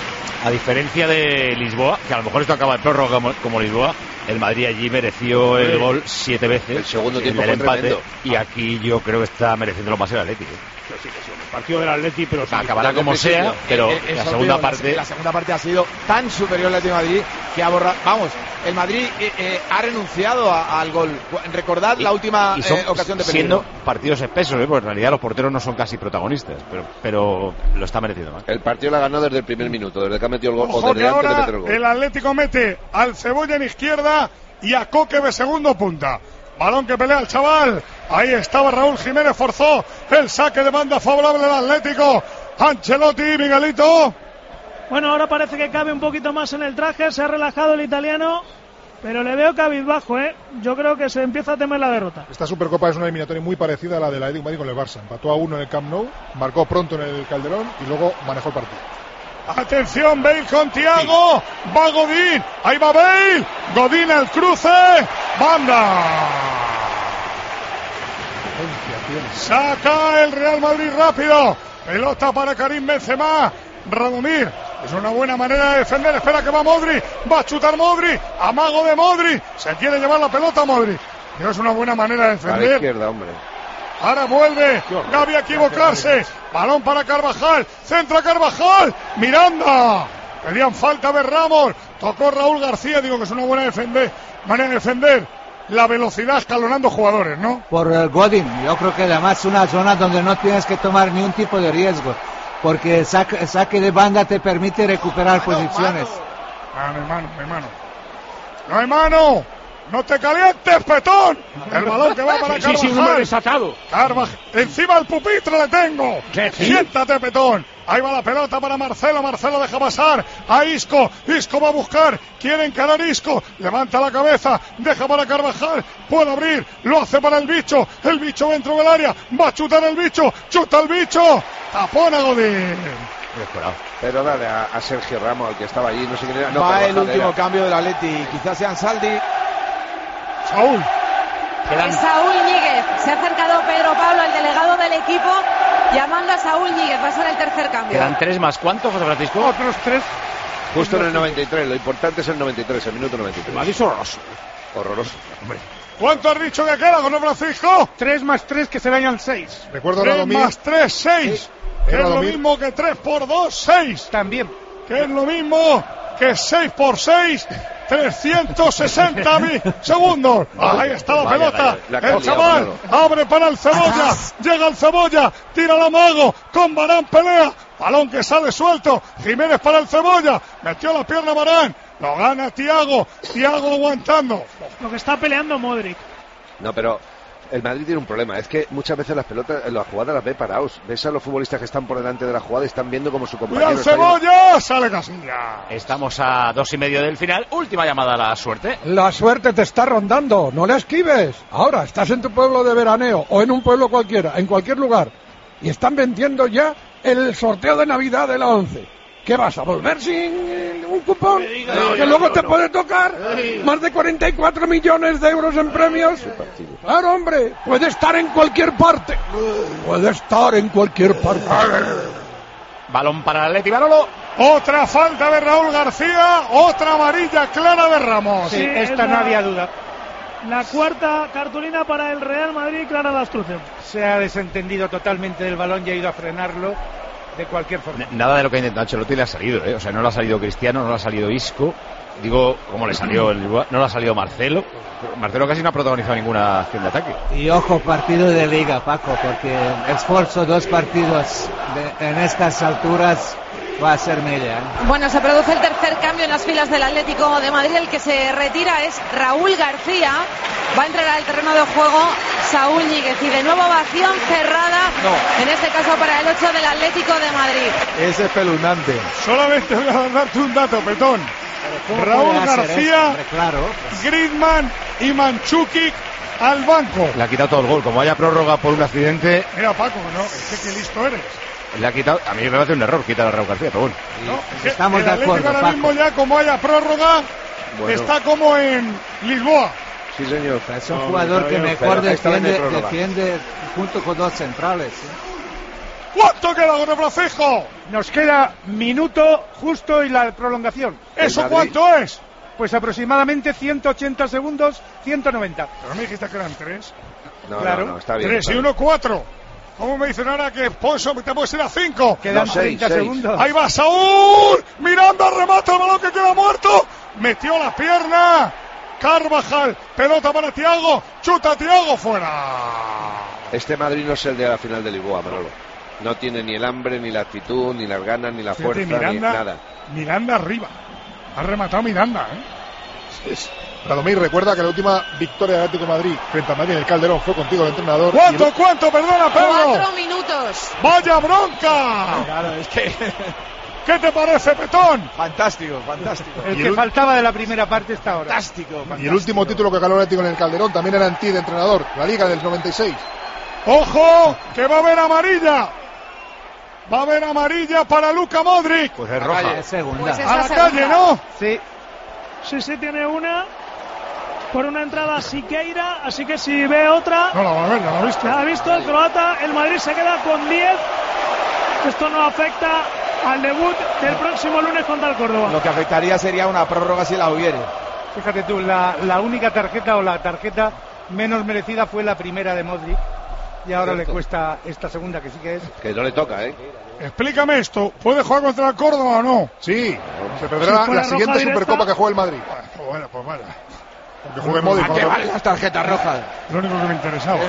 Speaker 1: A diferencia de Lisboa, que a lo mejor esto acaba de prórroga como, como Lisboa, el Madrid allí mereció el gol siete veces.
Speaker 4: El segundo tiempo
Speaker 1: del
Speaker 4: fue
Speaker 1: empate.
Speaker 4: tremendo.
Speaker 1: Y aquí yo creo que está mereciendo lo más el Atlético.
Speaker 7: Sí, sí, sí, el partido del Atleti, pero sí,
Speaker 1: Acabará
Speaker 4: desde
Speaker 1: como
Speaker 4: el
Speaker 1: sea,
Speaker 4: principio.
Speaker 1: pero
Speaker 6: Eh, eh,
Speaker 1: la
Speaker 6: eso,
Speaker 1: segunda
Speaker 6: tío, la-
Speaker 1: parte.
Speaker 6: La, segunda parte ha sido tan superior al Atlético de Madrid que ha borrado. Vamos, el Madrid eh, eh, ha renunciado a- al gol. Recordad la última
Speaker 1: y son
Speaker 6: eh, ocasión de
Speaker 1: siendo
Speaker 6: peligro.
Speaker 1: partidos espesos, ¿eh? Porque en realidad los porteros no son casi protagonistas, pero, pero lo está mereciendo más.
Speaker 4: El partido la ganó desde el primer minuto, desde que ha metido el gol, o
Speaker 5: Ojo
Speaker 4: desde
Speaker 5: que
Speaker 4: antes de
Speaker 5: ahora
Speaker 4: meter el gol.
Speaker 5: el Atlético mete al Cebolla en izquierda y a Coque de segundo punta. Balón que pelea el chaval. Ahí estaba Raúl Jiménez, forzó el saque de banda favorable al Atlético. Ancelotti, Miguelito.
Speaker 3: Bueno, ahora parece que cabe un poquito más en el traje, se ha relajado el italiano, pero le veo cabizbajo, ¿eh? Yo creo que se empieza a temer la derrota.
Speaker 8: Esta Supercopa es una eliminatoria muy parecida a la de la Atlético de Madrid con el Barça. Empató a uno en el Camp Nou, marcó pronto en el Calderón y luego manejó el partido.
Speaker 5: Atención, Bale con Thiago. Va Godín. Ahí va Bale. Godín al cruce. Banda. Saca el Real Madrid rápido. Pelota para Karim Benzema. Radomir. Es una buena manera de defender. Espera que va Modri. Va a chutar Modri. Amago de Modri. Se quiere llevar la pelota Modri. Pero es una buena manera de
Speaker 4: A la
Speaker 5: defender.
Speaker 4: izquierda, hombre.
Speaker 5: Ahora vuelve Gavi a equivocarse. Balón para Carvajal. Centra Carvajal. Miranda. Pedían falta de Ramos. Tocó Raúl García. Digo que es una buena defender, manera de defender. La velocidad escalonando jugadores, ¿no?
Speaker 15: Por el Godin, yo creo que además es una zona donde no tienes que tomar ni un tipo de riesgo, porque el saque, el saque de banda te permite recuperar posiciones.
Speaker 5: Ah, no hay mano, no hay mano. No hay mano. No te calientes, Petón. El balón que va para
Speaker 7: Sí, sí, sí, un hombre
Speaker 5: Carvajal.
Speaker 7: desatado.
Speaker 5: Carvajal. Encima del pupitre le tengo.
Speaker 7: Sí, sí.
Speaker 5: Siéntate, Petón. Ahí va la pelota para Marcelo. Marcelo deja pasar a Isco. Isco va a buscar. Quiere encarar Isco. Levanta la cabeza. Deja para Carvajal. Puede abrir. Lo hace para el bicho. El bicho dentro del área. Va a chutar el bicho. Chuta el bicho. Tapón a Godín.
Speaker 4: Pero dale a, a Sergio Ramos, al que estaba allí, no sé quién era. No,
Speaker 6: Va
Speaker 4: Carvajal
Speaker 6: el último
Speaker 4: era.
Speaker 6: cambio del Atleti. Quizás sean Saldi.
Speaker 5: Saúl.
Speaker 13: Es Saúl Ñíguez. Se ha acercado Pedro Pablo, el delegado del equipo, llamando a Saúl Ñíguez. Va a ser el tercer cambio.
Speaker 1: Quedan tres más. ¿Cuántos, José Francisco?
Speaker 14: Otros tres.
Speaker 4: Justo en el noventa y tres, lo importante es el noventa y tres, el minuto noventa y tres.
Speaker 7: Madrid es horroroso.
Speaker 4: Horroroso. Hombre.
Speaker 5: ¿Cuánto has dicho que queda, José Francisco?
Speaker 14: Tres más tres que se dañan seis.
Speaker 8: Recuerdo a
Speaker 5: Tres
Speaker 8: Radomir.
Speaker 5: más tres, seis. Que es lo
Speaker 8: Radomir.
Speaker 5: mismo que tres por dos, seis.
Speaker 14: También.
Speaker 5: Que es lo mismo que seis por seis, trescientos sesenta mi- segundos. Ahí está la
Speaker 4: Vaya,
Speaker 5: pelota.
Speaker 4: vaya, la que ha
Speaker 5: El
Speaker 4: liado,
Speaker 5: chaval
Speaker 4: Manolo.
Speaker 5: abre para el Cebolla. Llega el Cebolla. Tira la Mago. Con Varán pelea. Balón que sale suelto. Jiménez para el Cebolla. Metió la pierna Varán. Lo gana Thiago. Thiago aguantando.
Speaker 3: Lo que está peleando Modric.
Speaker 4: No, pero El Madrid tiene un problema, es que muchas veces las pelotas, las jugadas las ve parados. Ves a los futbolistas que están por delante de la jugada y están viendo como su compañero
Speaker 5: ¡Cuidado,
Speaker 4: está
Speaker 5: Cebolla! ¡Sale Casilla!
Speaker 1: Estamos a dos y medio del final. Última llamada a la suerte.
Speaker 9: La suerte te está rondando, no la esquives. Ahora estás en tu pueblo de veraneo o en un pueblo cualquiera, en cualquier lugar, y están vendiendo ya el sorteo de Navidad de la once. ¿Qué vas a volver sin un cupón? No, que luego no, te no. puede tocar sí. más de cuarenta y cuatro millones de euros en premios. Claro, hombre, puede estar en cualquier parte. Puede estar en cualquier parte.
Speaker 1: Balón para el Atleti, Manolo.
Speaker 5: Otra falta de Raúl García, otra amarilla clara de Ramos.
Speaker 14: Sí, sí, esta no había duda.
Speaker 3: La cuarta cartulina para el Real Madrid, clara de obstrucción.
Speaker 14: Se ha desentendido totalmente del balón y ha ido a frenarlo de cualquier forma.
Speaker 1: Nada de lo que ha intentado Ancelotti le ha salido, ¿eh? O sea, no le ha salido Cristiano, no le ha salido Isco. Digo, ¿cómo le salió? El, no le ha salido Marcelo. Marcelo casi no ha protagonizado ninguna acción de ataque.
Speaker 15: Y ojo, partido de liga, Paco, porque esfuerzo dos partidos de, en estas alturas va a ser media, ¿eh?
Speaker 13: Bueno, se produce el tercer cambio en las filas del Atlético de Madrid. El que se retira es Raúl García. Va a entrar al terreno de juego Saúl Ñíguez. Y de nuevo ovación cerrada, no. en este caso para el ocho del Atlético de Madrid.
Speaker 6: Es espeluznante.
Speaker 5: Solamente voy a darte un dato, Petón. Raúl García,
Speaker 15: claro,
Speaker 5: pues. Griezmann y Mandžukić al banco.
Speaker 1: Le ha quitado todo el gol. Como haya prórroga por un accidente...
Speaker 5: Mira, Paco, ¿no? Es que qué listo eres.
Speaker 1: Le ha quitado, a mí me parece un error quitar a Raúl García, pero bueno.
Speaker 5: No,
Speaker 15: estamos de acuerdo,
Speaker 5: ahora
Speaker 15: Paco.
Speaker 5: mismo ya como haya prórroga, bueno. está como en Lisboa.
Speaker 4: Sí, señor.
Speaker 15: Es un no, jugador que mejor defiende, defiende junto con dos centrales. ¿eh?
Speaker 5: ¿Cuánto queda, don Francisco?
Speaker 14: Nos queda minuto justo y la prolongación.
Speaker 5: ¿Eso cuánto es?
Speaker 14: Pues aproximadamente ciento ochenta segundos, ciento noventa.
Speaker 5: Pero me dijiste que eran tres.
Speaker 4: No,
Speaker 5: claro.
Speaker 4: no, no, está bien.
Speaker 5: Tres
Speaker 4: está
Speaker 5: y
Speaker 4: bien.
Speaker 5: uno, cuatro. ¿Cómo me dicen ahora que Ponzo te puedes ir a cinco?
Speaker 14: Quedan
Speaker 4: no,
Speaker 14: treinta
Speaker 4: seis,
Speaker 14: segundos.
Speaker 4: seis.
Speaker 5: Ahí va Saúl. Miranda remata el balón que queda muerto. Metió la pierna. Carvajal. Pelota para Thiago. Chuta Thiago fuera.
Speaker 4: Este Madrid no es el de la final de Lisboa, Manolo. No tiene ni el hambre, ni la actitud, ni las ganas, ni la
Speaker 5: Fíjate,
Speaker 4: fuerza,
Speaker 5: Miranda,
Speaker 4: ni nada.
Speaker 5: Miranda arriba. Ha rematado Miranda, ¿eh?
Speaker 8: Es. Radomir, recuerda que la última victoria del Atlético de Madrid frente a Madrid en el Calderón fue contigo el entrenador.
Speaker 5: ¿Cuánto,
Speaker 8: el...
Speaker 5: cuánto? Perdona, Pedro.
Speaker 13: Cuatro minutos.
Speaker 5: ¡Vaya bronca!
Speaker 6: Claro, es que...
Speaker 5: ¿Qué te parece, Petón?
Speaker 6: Fantástico, fantástico.
Speaker 14: El que el... faltaba de la primera parte está ahora.
Speaker 6: Fantástico, fantástico.
Speaker 8: Y el último título que ganó el Atlético en el Calderón también era en ti de entrenador, la Liga del noventa y seis.
Speaker 5: ¡Ojo! ¡Que va a haber amarilla! Va a haber amarilla para Luka Modric.
Speaker 1: Pues es roja.
Speaker 15: Es segunda.
Speaker 13: Pues es
Speaker 5: a la
Speaker 13: segunda.
Speaker 5: calle, ¿no?
Speaker 14: Sí.
Speaker 3: Sí, sí, tiene una. Por una entrada Siqueira, así que si ve otra...
Speaker 5: No la va a ver, ya la ha visto.
Speaker 3: La ha visto el croata, el Madrid se queda con diez. Esto no afecta al debut del próximo lunes contra el Córdoba.
Speaker 6: Lo que afectaría sería una prórroga si la hubiere.
Speaker 14: Fíjate tú, la, la única tarjeta o la tarjeta menos merecida fue la primera de Modric. Y ahora
Speaker 4: Cierto.
Speaker 14: le cuesta esta segunda, que sí que es.
Speaker 4: Que no le toca, ¿eh?
Speaker 5: Explícame esto. ¿Puede jugar contra el Córdoba o no?
Speaker 8: Sí, se perderá
Speaker 3: Si
Speaker 8: la
Speaker 3: fuera
Speaker 8: siguiente
Speaker 3: roja
Speaker 8: Supercopa
Speaker 3: directa.
Speaker 8: que juegue el Madrid.
Speaker 5: Pues bueno, pues vaya.
Speaker 8: Porque juegue Modric.
Speaker 6: ¿A qué valen las tarjetas rojas?
Speaker 5: Lo único que me interesaba.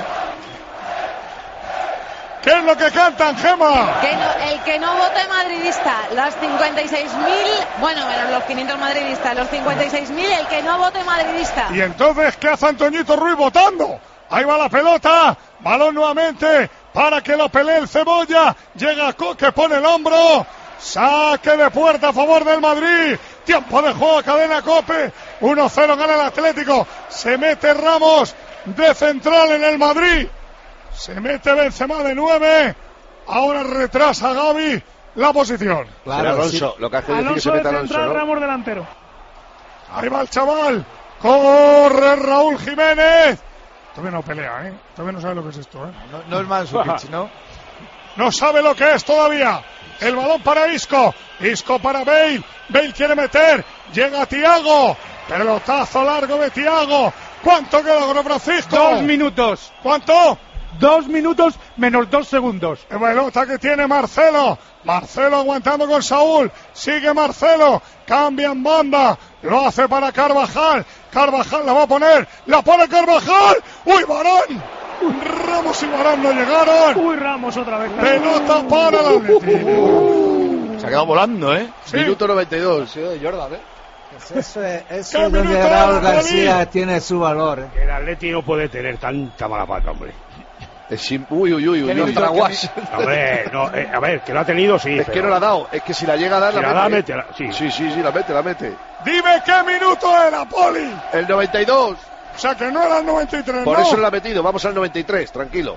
Speaker 5: ¿Qué es lo que cantan, Gema?
Speaker 13: Que no, el que no vote madridista, las cincuenta y seis mil, bueno, menos los quinientos madridistas, los cincuenta y seis mil, el que no vote madridista.
Speaker 5: Y entonces, ¿qué hace Antoñito Ruiz votando? Ahí va la pelota, balón nuevamente para que lo pelee el Cebolla. Llega Coque, pone el hombro. Saque de puerta a favor del Madrid. Tiempo de juego, cadena Cope. uno cero gana el Atlético. Se mete Ramos de central en el Madrid. Se mete Benzema de nueve. Ahora retrasa Gavi la posición.
Speaker 4: Claro, Alonso, sí. Lo que hace decir que se
Speaker 3: Alonso de
Speaker 4: mete Alonso,
Speaker 3: central,
Speaker 4: ¿no?
Speaker 3: Ramos delantero.
Speaker 5: Ahí va el chaval. Corre Raúl Jiménez. Todavía no pelea, ¿eh? Todavía no sabe lo que es esto, ¿eh?
Speaker 6: No, no es Mandžukić, ¿no?
Speaker 5: No sabe lo que es todavía. El balón para Isco. Isco para Bale. Bale quiere meter. Llega Thiago. Pelotazo largo de Thiago. ¿Cuánto queda, don Francisco?
Speaker 14: Dos minutos.
Speaker 5: ¿Cuánto?
Speaker 14: Dos minutos menos dos segundos.
Speaker 5: El pelota que tiene Marcelo. Marcelo aguantando con Saúl. Sigue Marcelo. Cambia en banda. Lo hace para Carvajal. Carvajal la va a poner. La pone Carvajal. ¡Uy, Varane! Ramos y Varane no llegaron.
Speaker 3: Uy, Ramos otra vez.
Speaker 5: Pelota para el Atlético.
Speaker 1: Se ha quedado volando, ¿eh?
Speaker 5: Sí.
Speaker 6: Minuto noventa y dos, sí, de Jordan, ¿eh?
Speaker 15: Eso es, eso es donde Raúl García tiene su valor. ¿eh?
Speaker 7: El Atleti no puede tener tanta mala pata, hombre.
Speaker 4: Es, uy, uy, uy, uy, no está guas.
Speaker 7: Hombre, no, eh, a ver, que lo ha tenido, sí.
Speaker 4: Es
Speaker 7: pero...
Speaker 4: que no la ha dado, es que si la llega a dar,
Speaker 7: si
Speaker 4: la,
Speaker 7: la
Speaker 4: mete.
Speaker 7: da, mete. Sí.
Speaker 4: sí, sí, sí, la mete, la mete.
Speaker 5: Dime qué minuto era, Poli.
Speaker 4: El noventa y dos.
Speaker 5: O sea que no era el noventa y tres,
Speaker 4: Por
Speaker 5: ¿no?
Speaker 4: eso la ha metido, vamos al noventa y tres, tranquilo.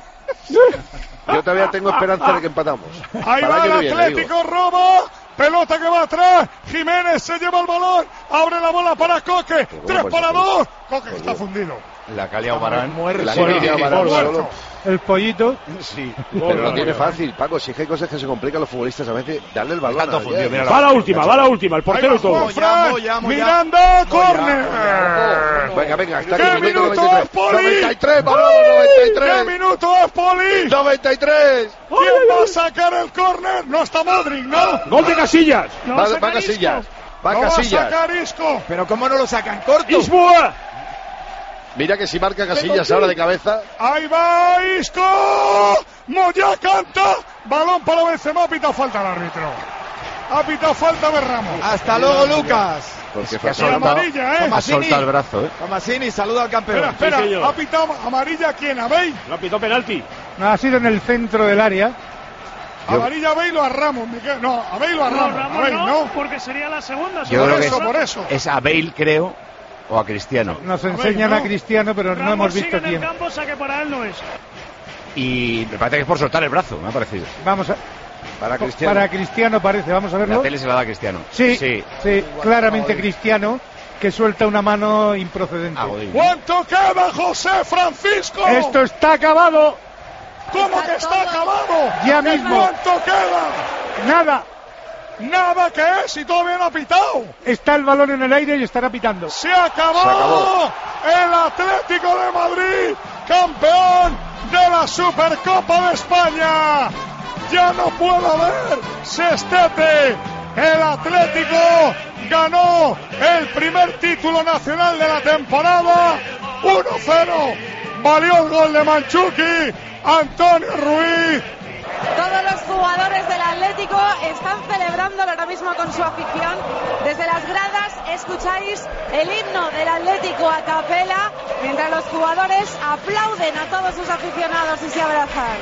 Speaker 4: Yo todavía tengo esperanza de que empatamos.
Speaker 5: Ahí va el Atlético, roba. Pelota que va atrás. Jiménez se lleva el balón. Abre la bola para Coque. Tres para dos. Coque que está fundido.
Speaker 1: La calia Barán.
Speaker 4: La calia Barán solo.
Speaker 14: El pollito.
Speaker 4: Sí, pero lo tiene fácil, Paco. Si es que hay cosas que se complican a los futbolistas a veces, darle el balón. A
Speaker 7: fundido, mira, va la última, va la última, el portero y todo.
Speaker 5: Miranda, córner.
Speaker 4: Venga, venga, está
Speaker 5: ¿Qué
Speaker 4: aquí el
Speaker 5: minuto
Speaker 4: noventa y tres.
Speaker 5: es, Poli?
Speaker 4: noventa y tres, balón, noventa y tres.
Speaker 5: ¿Qué minuto es, Poli?
Speaker 4: noventa y tres.
Speaker 5: ¿Quién va a sacar el córner? No está Modric, ¿no?
Speaker 7: Gol de Casillas.
Speaker 5: No
Speaker 4: va,
Speaker 5: va
Speaker 4: va Casillas. Va
Speaker 5: no
Speaker 4: Casillas.
Speaker 5: va a sacar Isco.
Speaker 6: Pero ¿cómo no lo sacan corto?
Speaker 7: Lisboa.
Speaker 4: Mira que si marca Casillas ahora de cabeza.
Speaker 5: Ahí va Isco. Moya canta. Balón para Benzema. Ha pitado falta el árbitro. Ha pitado falta Berramos.
Speaker 6: Hasta luego, Lucas.
Speaker 4: Porque
Speaker 1: que ha soltado,
Speaker 5: amarilla, ¿eh?
Speaker 1: ha soltado el brazo, ¿eh?
Speaker 6: Tomasini, saluda al campeón.
Speaker 5: Espera, espera.
Speaker 7: Sí,
Speaker 5: ha pitado amarilla quién, ¿a Bale?
Speaker 7: Lo pitó penalti.
Speaker 14: No, ha sido en el centro del área.
Speaker 5: A Amarilla a Bale o a Ramos. Miguel. No, a Bale o a
Speaker 3: No,
Speaker 5: Ramos.
Speaker 3: Ramos
Speaker 5: a Bale,
Speaker 3: no,
Speaker 5: no.
Speaker 3: porque sería la segunda.
Speaker 1: Yo
Speaker 5: Por
Speaker 1: creo que
Speaker 5: eso,
Speaker 1: es,
Speaker 5: por eso.
Speaker 1: es a Bale, creo, o a Cristiano.
Speaker 14: Nos enseñan
Speaker 5: no.
Speaker 14: a Cristiano, pero
Speaker 3: Ramos
Speaker 14: no hemos
Speaker 3: sigue
Speaker 14: visto
Speaker 3: en el
Speaker 14: quién.
Speaker 3: campo, saque para él no es.
Speaker 1: Y me parece que es por soltar el brazo, me ha parecido.
Speaker 14: Vamos a.
Speaker 4: Para Cristiano.
Speaker 14: Para Cristiano parece, vamos a verlo.
Speaker 1: La tele se la da a Cristiano.
Speaker 14: Sí,
Speaker 1: sí,
Speaker 14: sí, claramente Cristiano, que suelta una mano improcedente.
Speaker 1: Ah, Godín.
Speaker 5: ¿Cuánto queda, José Francisco?
Speaker 14: Esto está acabado.
Speaker 5: ¿Cómo que está acabado?
Speaker 14: Ya mismo.
Speaker 5: ¿Cuánto queda?
Speaker 14: Nada.
Speaker 5: Nada que es y todavía no ha pitado.
Speaker 14: Está el balón en el aire y estará pitando.
Speaker 5: Se acabó.
Speaker 4: Se acabó.
Speaker 5: El Atlético de Madrid, campeón de la Supercopa de España. Ya no puedo ver Sestete. El Atlético ganó el primer título nacional de la temporada. uno cero. Valió el gol de Mandzukic. Antonio Ruiz.
Speaker 13: Todos los jugadores del Atlético están celebrando ahora mismo con su afición. Desde las gradas escucháis el himno del Atlético a capela, mientras los jugadores aplauden a todos sus aficionados y se abrazan.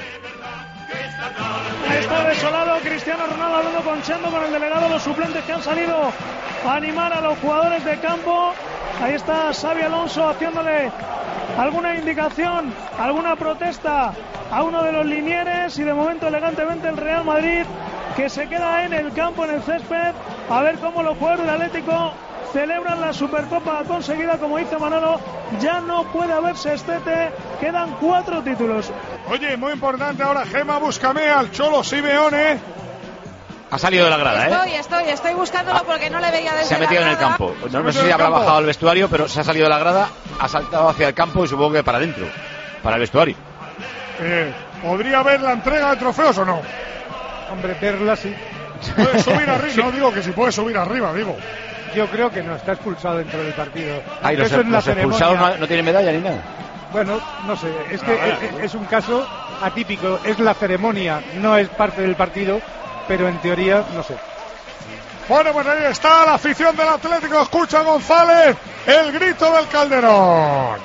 Speaker 3: Está desolado Cristiano Ronaldo hablando con Chendo, con el delegado, los suplentes que han salido a animar a los jugadores de campo. Ahí está Xabi Alonso haciéndole alguna indicación, alguna protesta a uno de los linieres, y de momento elegantemente el Real Madrid, que se queda en el campo, en el césped, a ver cómo los jugadores del Atlético celebran la Supercopa conseguida. Como dice Manolo, ya no puede haber sextete, quedan cuatro títulos.
Speaker 5: Oye, muy importante ahora, Gema, búscame al Cholo Simeone.
Speaker 1: Ha salido de la grada,
Speaker 13: Estoy,
Speaker 1: ¿eh?
Speaker 13: estoy, estoy buscándolo porque no le veía desde
Speaker 1: Se ha metido
Speaker 13: la
Speaker 1: en el
Speaker 13: grada.
Speaker 1: campo. No, no sé si habrá bajado al vestuario, pero se ha salido de la grada, ha saltado hacia el campo y supongo que para adentro, para el vestuario.
Speaker 5: Eh, ¿Podría haber la entrega de trofeos o no?
Speaker 14: Hombre, verla sí.
Speaker 5: Puede subir arriba, no digo que si puede subir arriba, digo.
Speaker 14: Yo creo que no, está expulsado dentro del partido.
Speaker 1: Ay, los,
Speaker 14: Eso en la
Speaker 1: los expulsados
Speaker 14: ceremonia.
Speaker 1: no, no tienen medalla ni nada.
Speaker 14: Bueno, no sé, es que
Speaker 5: Ah,
Speaker 14: es, es un caso atípico, es la ceremonia, no es parte del partido, pero en teoría, no sé.
Speaker 5: Bueno, pues ahí está la afición del Atlético. Escucha a González el grito del Calderón.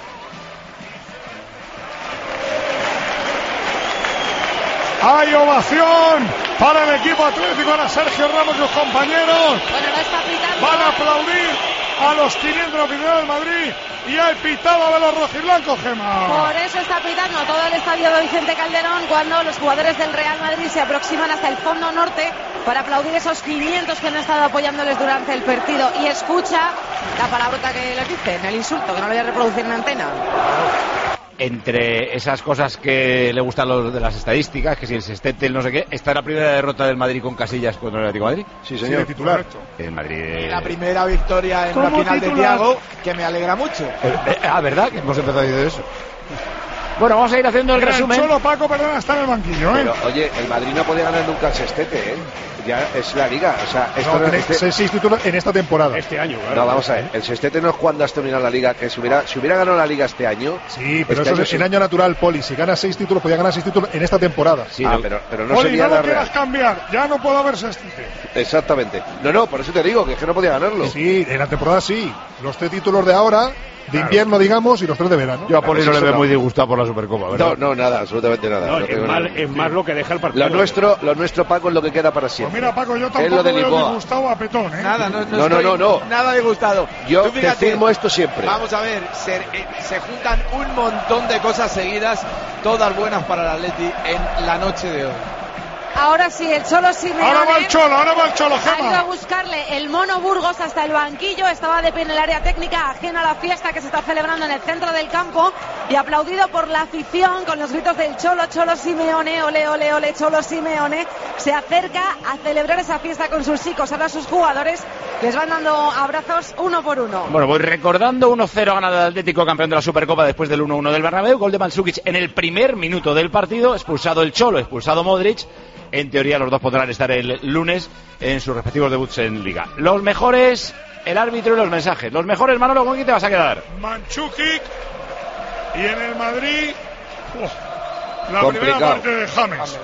Speaker 5: Hay ovación para el equipo atlético. Ahora Sergio Ramos y los compañeros
Speaker 13: Bueno, no está pitando.
Speaker 5: van a aplaudir a los quinientos de la opinión del Madrid. Y hay pitado de los rojiblancos, Gema.
Speaker 13: Por eso está pitando todo el estadio de Vicente Calderón cuando los jugadores del Real Madrid se aproximan hasta el fondo norte para aplaudir esos quinientos que han estado apoyándoles durante el partido. Y escucha la palabrota que les dicen, el insulto, que no lo voy a reproducir en antena.
Speaker 1: Entre esas cosas que le gustan los de las estadísticas, que si el sextete, el no sé qué, ¿esta es la primera derrota del Madrid con Casillas contra el Atlético de Madrid?
Speaker 4: Sí, señor.
Speaker 5: Sí, de titular.
Speaker 1: El Madrid...
Speaker 6: La primera victoria en una
Speaker 3: ¿Cómo
Speaker 6: final de
Speaker 3: titular?
Speaker 6: Thiago, que me alegra mucho.
Speaker 1: Eh, eh, ah, ¿verdad? Que hemos empezado diciendo eso. Bueno, vamos a ir haciendo el
Speaker 5: Mira,
Speaker 1: resumen.
Speaker 5: Solo Paco, perdona, está en el banquillo, ¿eh?
Speaker 4: Pero, oye, el Madrid no podía ganar nunca el sextete, ¿eh? Ya es la liga, o sea, esto
Speaker 8: No,
Speaker 4: no,
Speaker 8: tiene
Speaker 4: este-
Speaker 8: seis, seis títulos en esta temporada.
Speaker 7: Este año, claro.
Speaker 4: no, vamos a ver, el sextete no es cuando has terminado la liga, que si hubiera, si hubiera ganado la liga este año...
Speaker 8: Sí, pero
Speaker 4: este
Speaker 8: eso es
Speaker 4: sí.
Speaker 8: en año natural, Poli. Si gana seis títulos, podía ganar seis títulos en esta temporada.
Speaker 1: Sí,
Speaker 4: ah,
Speaker 1: lo-
Speaker 4: pero, pero no
Speaker 5: Oli,
Speaker 4: sería
Speaker 5: no lo
Speaker 4: la
Speaker 5: quieras
Speaker 4: real.
Speaker 5: cambiar. Ya no puedo haber sextete.
Speaker 4: Exactamente. No, no, por eso te digo que es que no podía ganarlo.
Speaker 8: Sí, en la temporada sí. Los tres títulos de ahora, de invierno, digamos, y los tres de verano.
Speaker 1: Yo a Poli no le veo
Speaker 4: no.
Speaker 1: muy disgustado por la Supercopa, ¿verdad?
Speaker 4: No, no, nada, absolutamente nada.
Speaker 7: No,
Speaker 4: No
Speaker 7: es,
Speaker 4: tengo
Speaker 7: más,
Speaker 4: nada.
Speaker 7: es más lo que deja el partido.
Speaker 4: Lo nuestro, lo nuestro, Paco, es lo que queda para
Speaker 5: Pues
Speaker 4: siempre.
Speaker 5: mira, Paco, yo
Speaker 4: Es lo
Speaker 5: tampoco
Speaker 4: de
Speaker 5: veo
Speaker 4: Lisboa.
Speaker 5: disgustado a Petón, ¿eh?
Speaker 6: Nada, no, no,
Speaker 4: No, no,
Speaker 6: estoy
Speaker 4: no, no.
Speaker 6: nada disgustado.
Speaker 4: Yo
Speaker 6: Tú
Speaker 4: te
Speaker 6: fíjate,
Speaker 4: firmo esto siempre.
Speaker 6: Vamos a ver, se, eh, se juntan un montón de cosas seguidas, todas buenas para el Atleti en la noche de hoy.
Speaker 13: Ahora sí, el Cholo Simeone
Speaker 5: Ahora va el Cholo, ahora va el Cholo,
Speaker 13: ha ido a
Speaker 5: Gema.
Speaker 13: buscarle el Mono Burgos hasta el banquillo, estaba de pie en el área técnica, ajeno a la fiesta que se está celebrando en el centro del campo y aplaudido por la afición con los gritos del Cholo, Cholo Simeone, ole, ole, ole, Cholo Simeone. Se acerca a celebrar esa fiesta con sus chicos, ahora sus jugadores les van dando abrazos uno por uno.
Speaker 1: Bueno, voy recordando uno cero ganado el Atlético, campeón de la Supercopa después del uno uno del Bernabéu, gol de Mandzukic en el primer minuto del partido, expulsado el Cholo, expulsado Modric. En teoría los dos podrán estar el lunes en sus respectivos debuts en Liga. Los mejores, el árbitro y los mensajes. Los mejores, Manolo, ¿con quién te vas a quedar?
Speaker 5: Mandzukic y en el Madrid uf, la
Speaker 4: Complicado.
Speaker 5: primera parte de James.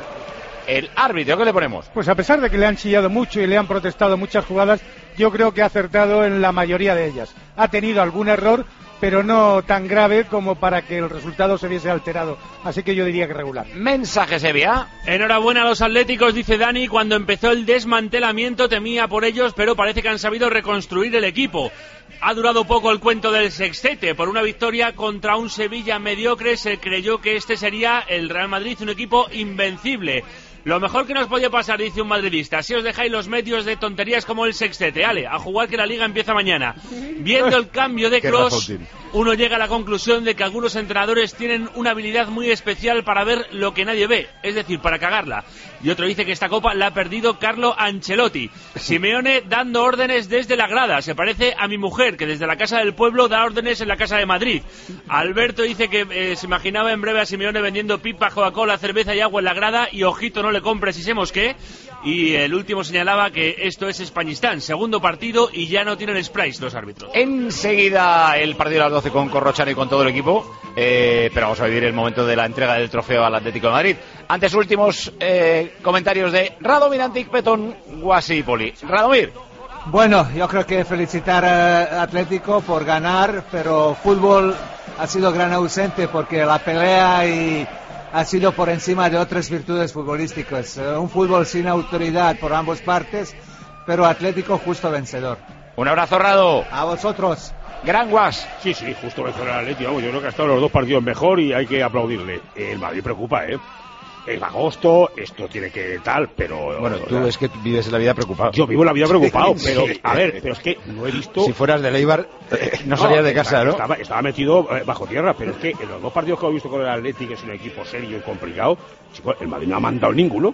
Speaker 1: El árbitro, ¿qué le ponemos?
Speaker 14: Pues a pesar de que le han chillado mucho y le han protestado muchas jugadas, yo creo que ha acertado en la mayoría de ellas. Ha tenido algún error, pero no tan grave como para que el resultado se viese alterado. Así que yo diría que regular.
Speaker 1: Mensaje, Sevilla.
Speaker 10: Enhorabuena a los atléticos, dice Dani. Cuando empezó el desmantelamiento temía por ellos, pero parece que han sabido reconstruir el equipo. Ha durado poco el cuento del sextete. Por una victoria contra un Sevilla mediocre se creyó que este sería el Real Madrid, un equipo invencible. Lo mejor que nos podía pasar, dice un madridista, si os dejáis los medios de tonterías como el sextete. Ale, a jugar que la Liga empieza mañana. Viendo el cambio de Kroos, uno llega a la conclusión de que algunos entrenadores tienen una habilidad muy especial para ver lo que nadie ve, es decir, para cagarla. Y otro dice que esta copa la ha perdido Carlo Ancelotti. Simeone dando órdenes desde la grada. Se parece a mi mujer, que desde la casa del pueblo da órdenes en la casa de Madrid. Alberto dice que eh, se imaginaba en breve a Simeone vendiendo pipa, Coca-Cola, cerveza y agua en la grada. Y ojito, no le compres y semos qué. Y el último señalaba que esto es Españistán. Segundo partido y ya no tienen sprays los árbitros.
Speaker 1: Enseguida el partido a las doce con Corrochano y con todo el equipo. Eh, pero vamos a vivir el momento de la entrega del trofeo al Atlético de Madrid. Antes, últimos eh, comentarios de Radomir, Antic, Petón, Guasi y Poli. Radomir.
Speaker 15: Bueno, yo creo que felicitar a Atlético por ganar, pero fútbol ha sido gran ausente porque la pelea y ha sido por encima de otras virtudes futbolísticas. Uh, un fútbol sin autoridad por ambas partes, pero Atlético justo vencedor.
Speaker 1: Un abrazo, Rado.
Speaker 15: A vosotros.
Speaker 1: Gran Guas.
Speaker 7: Sí, sí, justo vencedor al Atlético. Vamos, yo creo que ha estado los dos partidos mejor y hay que aplaudirle. El Madrid preocupa, ¿eh? En agosto, esto tiene que tal, pero...
Speaker 1: Bueno, tú es que vives en la vida preocupado.
Speaker 7: Yo vivo la vida preocupado, pero, a ver, pero es que no he visto...
Speaker 1: Si fueras de Leibar, eh, no salías de casa, ¿no?
Speaker 7: Estaba, estaba metido eh, bajo tierra, pero es que en los dos partidos que he visto con el Atlético, que es un equipo serio y complicado, chicos, el Madrid no ha mandado ninguno.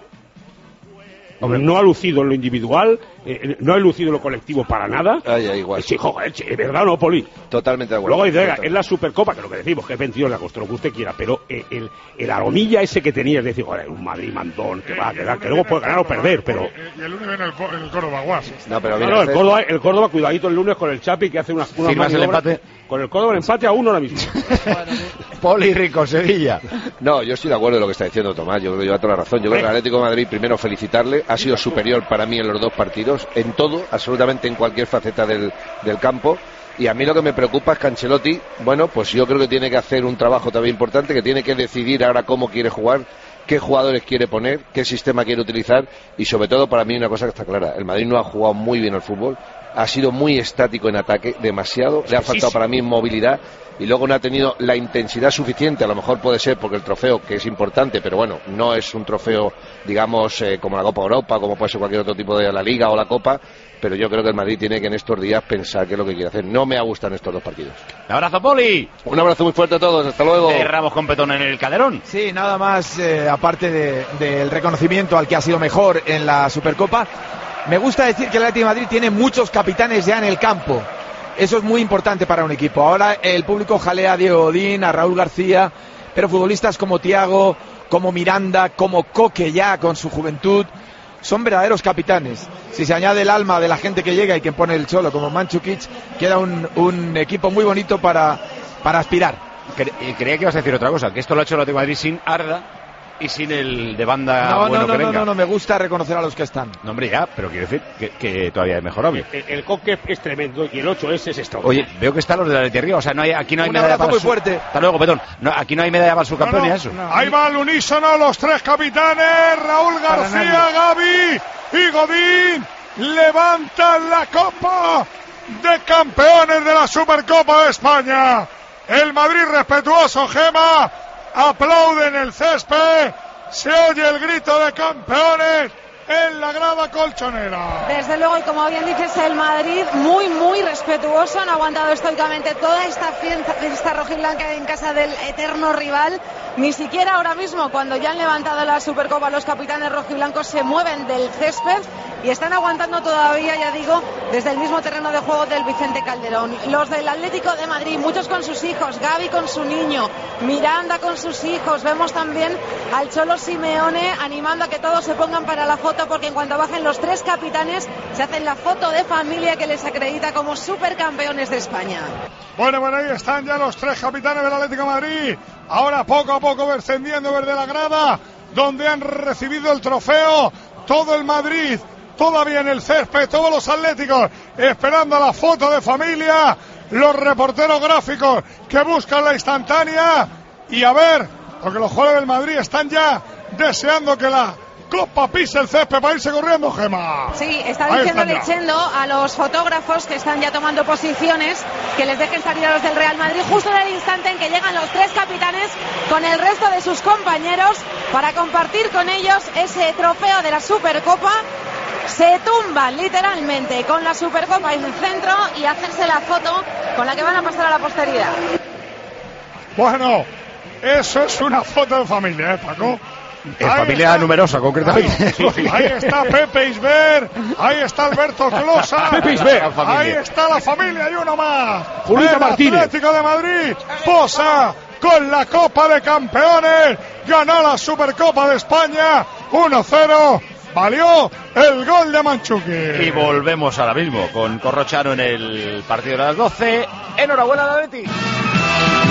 Speaker 7: Hombre, no ha lucido en lo individual, eh, no ha lucido en lo colectivo para nada.
Speaker 4: Ay, ay, igual.
Speaker 7: Sí, joder, es verdad, ¿no, Poli?
Speaker 4: Totalmente de acuerdo.
Speaker 7: Luego dice, venga, es la Supercopa, que es lo que decimos, que es veintidós de agosto, lo que usted quiera, pero eh, el, el aromilla ese que tenía, es decir, joder, un Madrid mandón, que va a quedar, que luego puede ganar o perder, pero...
Speaker 5: Y el lunes viene el, el Córdoba, Guas.
Speaker 4: No, pero
Speaker 7: no, no, el Córdoba, el Córdoba, cuidadito el lunes con el Chapi, que hace unas... unas
Speaker 1: ¿Firmas el empate?
Speaker 7: Con el Córdoba el empate a uno ahora mismo.
Speaker 1: Poli Rico, Sevilla.
Speaker 4: No, yo estoy de acuerdo en lo que está diciendo Tomás, yo creo que lleva toda la razón. Yo creo que el Atlético de Madrid, primero felicitarle, ha sido superior para mí en los dos partidos, en todo, absolutamente en cualquier faceta del, del campo. Y a mí lo que me preocupa es que Ancelotti, bueno, pues yo creo que tiene que hacer un trabajo también importante, que tiene que decidir ahora cómo quiere jugar, qué jugadores quiere poner, qué sistema quiere utilizar, y sobre todo para mí una cosa que está clara, el Madrid no ha jugado muy bien al fútbol, ha sido muy estático en ataque, demasiado, le ha faltado para mí movilidad, y luego no ha tenido la intensidad suficiente, a lo mejor puede ser porque el trofeo, que es importante, pero bueno, no es un trofeo, digamos, eh, como la Copa Europa, como puede ser cualquier otro tipo de la Liga o la Copa, pero yo creo que el Madrid tiene que en estos días pensar qué es lo que quiere hacer. No me gustan estos dos partidos.
Speaker 1: Un abrazo, Poli.
Speaker 4: Un abrazo muy fuerte a todos, hasta luego.
Speaker 1: Cerramos con Petón en el Calderón.
Speaker 6: Sí, nada más, eh, aparte de, del reconocimiento al que ha sido mejor en la Supercopa, me gusta decir que el Atlético de Madrid tiene muchos capitanes ya en el campo. Eso es muy importante para un equipo. Ahora el público jalea a Diego Godín, a Raúl García, pero futbolistas como Thiago, como Miranda, como Coque ya con su juventud, son verdaderos capitanes. Si se añade el alma de la gente que llega y que pone el Cholo como Mandzukic, queda un, un equipo muy bonito para, para aspirar.
Speaker 1: Cre- creía que ibas a decir otra cosa, que esto lo ha hecho el Atlético de Madrid sin Arda y sin el de banda
Speaker 6: No,
Speaker 1: bueno
Speaker 6: no, no,
Speaker 1: que
Speaker 6: no,
Speaker 1: venga.
Speaker 6: no, no, me gusta reconocer a los que están.
Speaker 1: No, hombre, ya, pero quiero decir que, que todavía es mejorable.
Speaker 7: El, el Coque es tremendo y el ocho S es extraordinario.
Speaker 1: Oye, veo que están los de la Leti arriba, o sea, no hay, aquí no hay
Speaker 6: Un
Speaker 1: medalla
Speaker 6: abrazo
Speaker 1: para
Speaker 6: muy
Speaker 1: su-
Speaker 6: fuerte.
Speaker 1: Hasta luego, Petón. No, aquí no hay medalla para su campeón
Speaker 5: No,
Speaker 1: y
Speaker 5: no,
Speaker 1: eso.
Speaker 5: Ahí va al unísono los tres capitanes, Raúl García, Gaby y Godín. Levantan la copa de campeones de la Supercopa de España. El Madrid respetuoso, Gema, aplaude en el césped. Se oye el grito de campeones en la grada colchonera.
Speaker 13: Desde luego, y como bien dices, el Madrid muy, muy respetuoso. Han aguantado estoicamente toda esta fiesta, fiesta rojiblanca en casa del eterno rival. Ni siquiera ahora mismo, cuando ya han levantado la Supercopa, los capitanes rojiblancos se mueven del césped y están aguantando todavía, ya digo, desde el mismo terreno de juego del Vicente Calderón. Los del Atlético de Madrid, muchos con sus hijos, Gaby con su niño, Miranda con sus hijos. Vemos también al Cholo Simeone animando a que todos se pongan para la foto, porque en cuanto bajen los tres capitanes se hacen la foto de familia que les acredita como supercampeones de España.
Speaker 5: Bueno, bueno, ahí están ya los tres capitanes del Atlético de Madrid. Ahora poco a poco descendiendo desde la grada, donde han recibido el trofeo. Todo el Madrid, todavía en el césped, todos los atléticos esperando la foto de familia. Los reporteros gráficos que buscan la instantánea. Y a ver, porque los jugadores del Madrid están ya deseando que la Copa pisa el césped para irse corriendo, Gema.
Speaker 13: Sí, está
Speaker 5: Ahí
Speaker 13: diciendo
Speaker 5: están ya.
Speaker 13: Lechendo a los fotógrafos que están ya tomando posiciones que les dejen salir a los del Real Madrid justo en el instante en que llegan los tres capitanes con el resto de sus compañeros para compartir con ellos ese trofeo de la Supercopa. Se tumban literalmente con la Supercopa en el centro y hacerse la foto con la que van a pasar a la posteridad.
Speaker 5: Bueno, eso es una foto de familia, ¿eh, Paco?
Speaker 1: Es
Speaker 5: Ahí
Speaker 1: familia
Speaker 5: está.
Speaker 1: numerosa, concretamente.
Speaker 5: Ahí está Pepe Isber, ahí está Alberto Closa,
Speaker 1: Pepe Isber.
Speaker 5: ahí está la familia y uno más.
Speaker 7: Julita
Speaker 5: El
Speaker 7: Martínez.
Speaker 5: Atlético de Madrid posa con la Copa de Campeones, ganó la Supercopa de España uno cero, valió el gol de Mandzukic.
Speaker 1: Y volvemos ahora mismo con Corrochano en el partido de las doce. Enhorabuena, Davetti.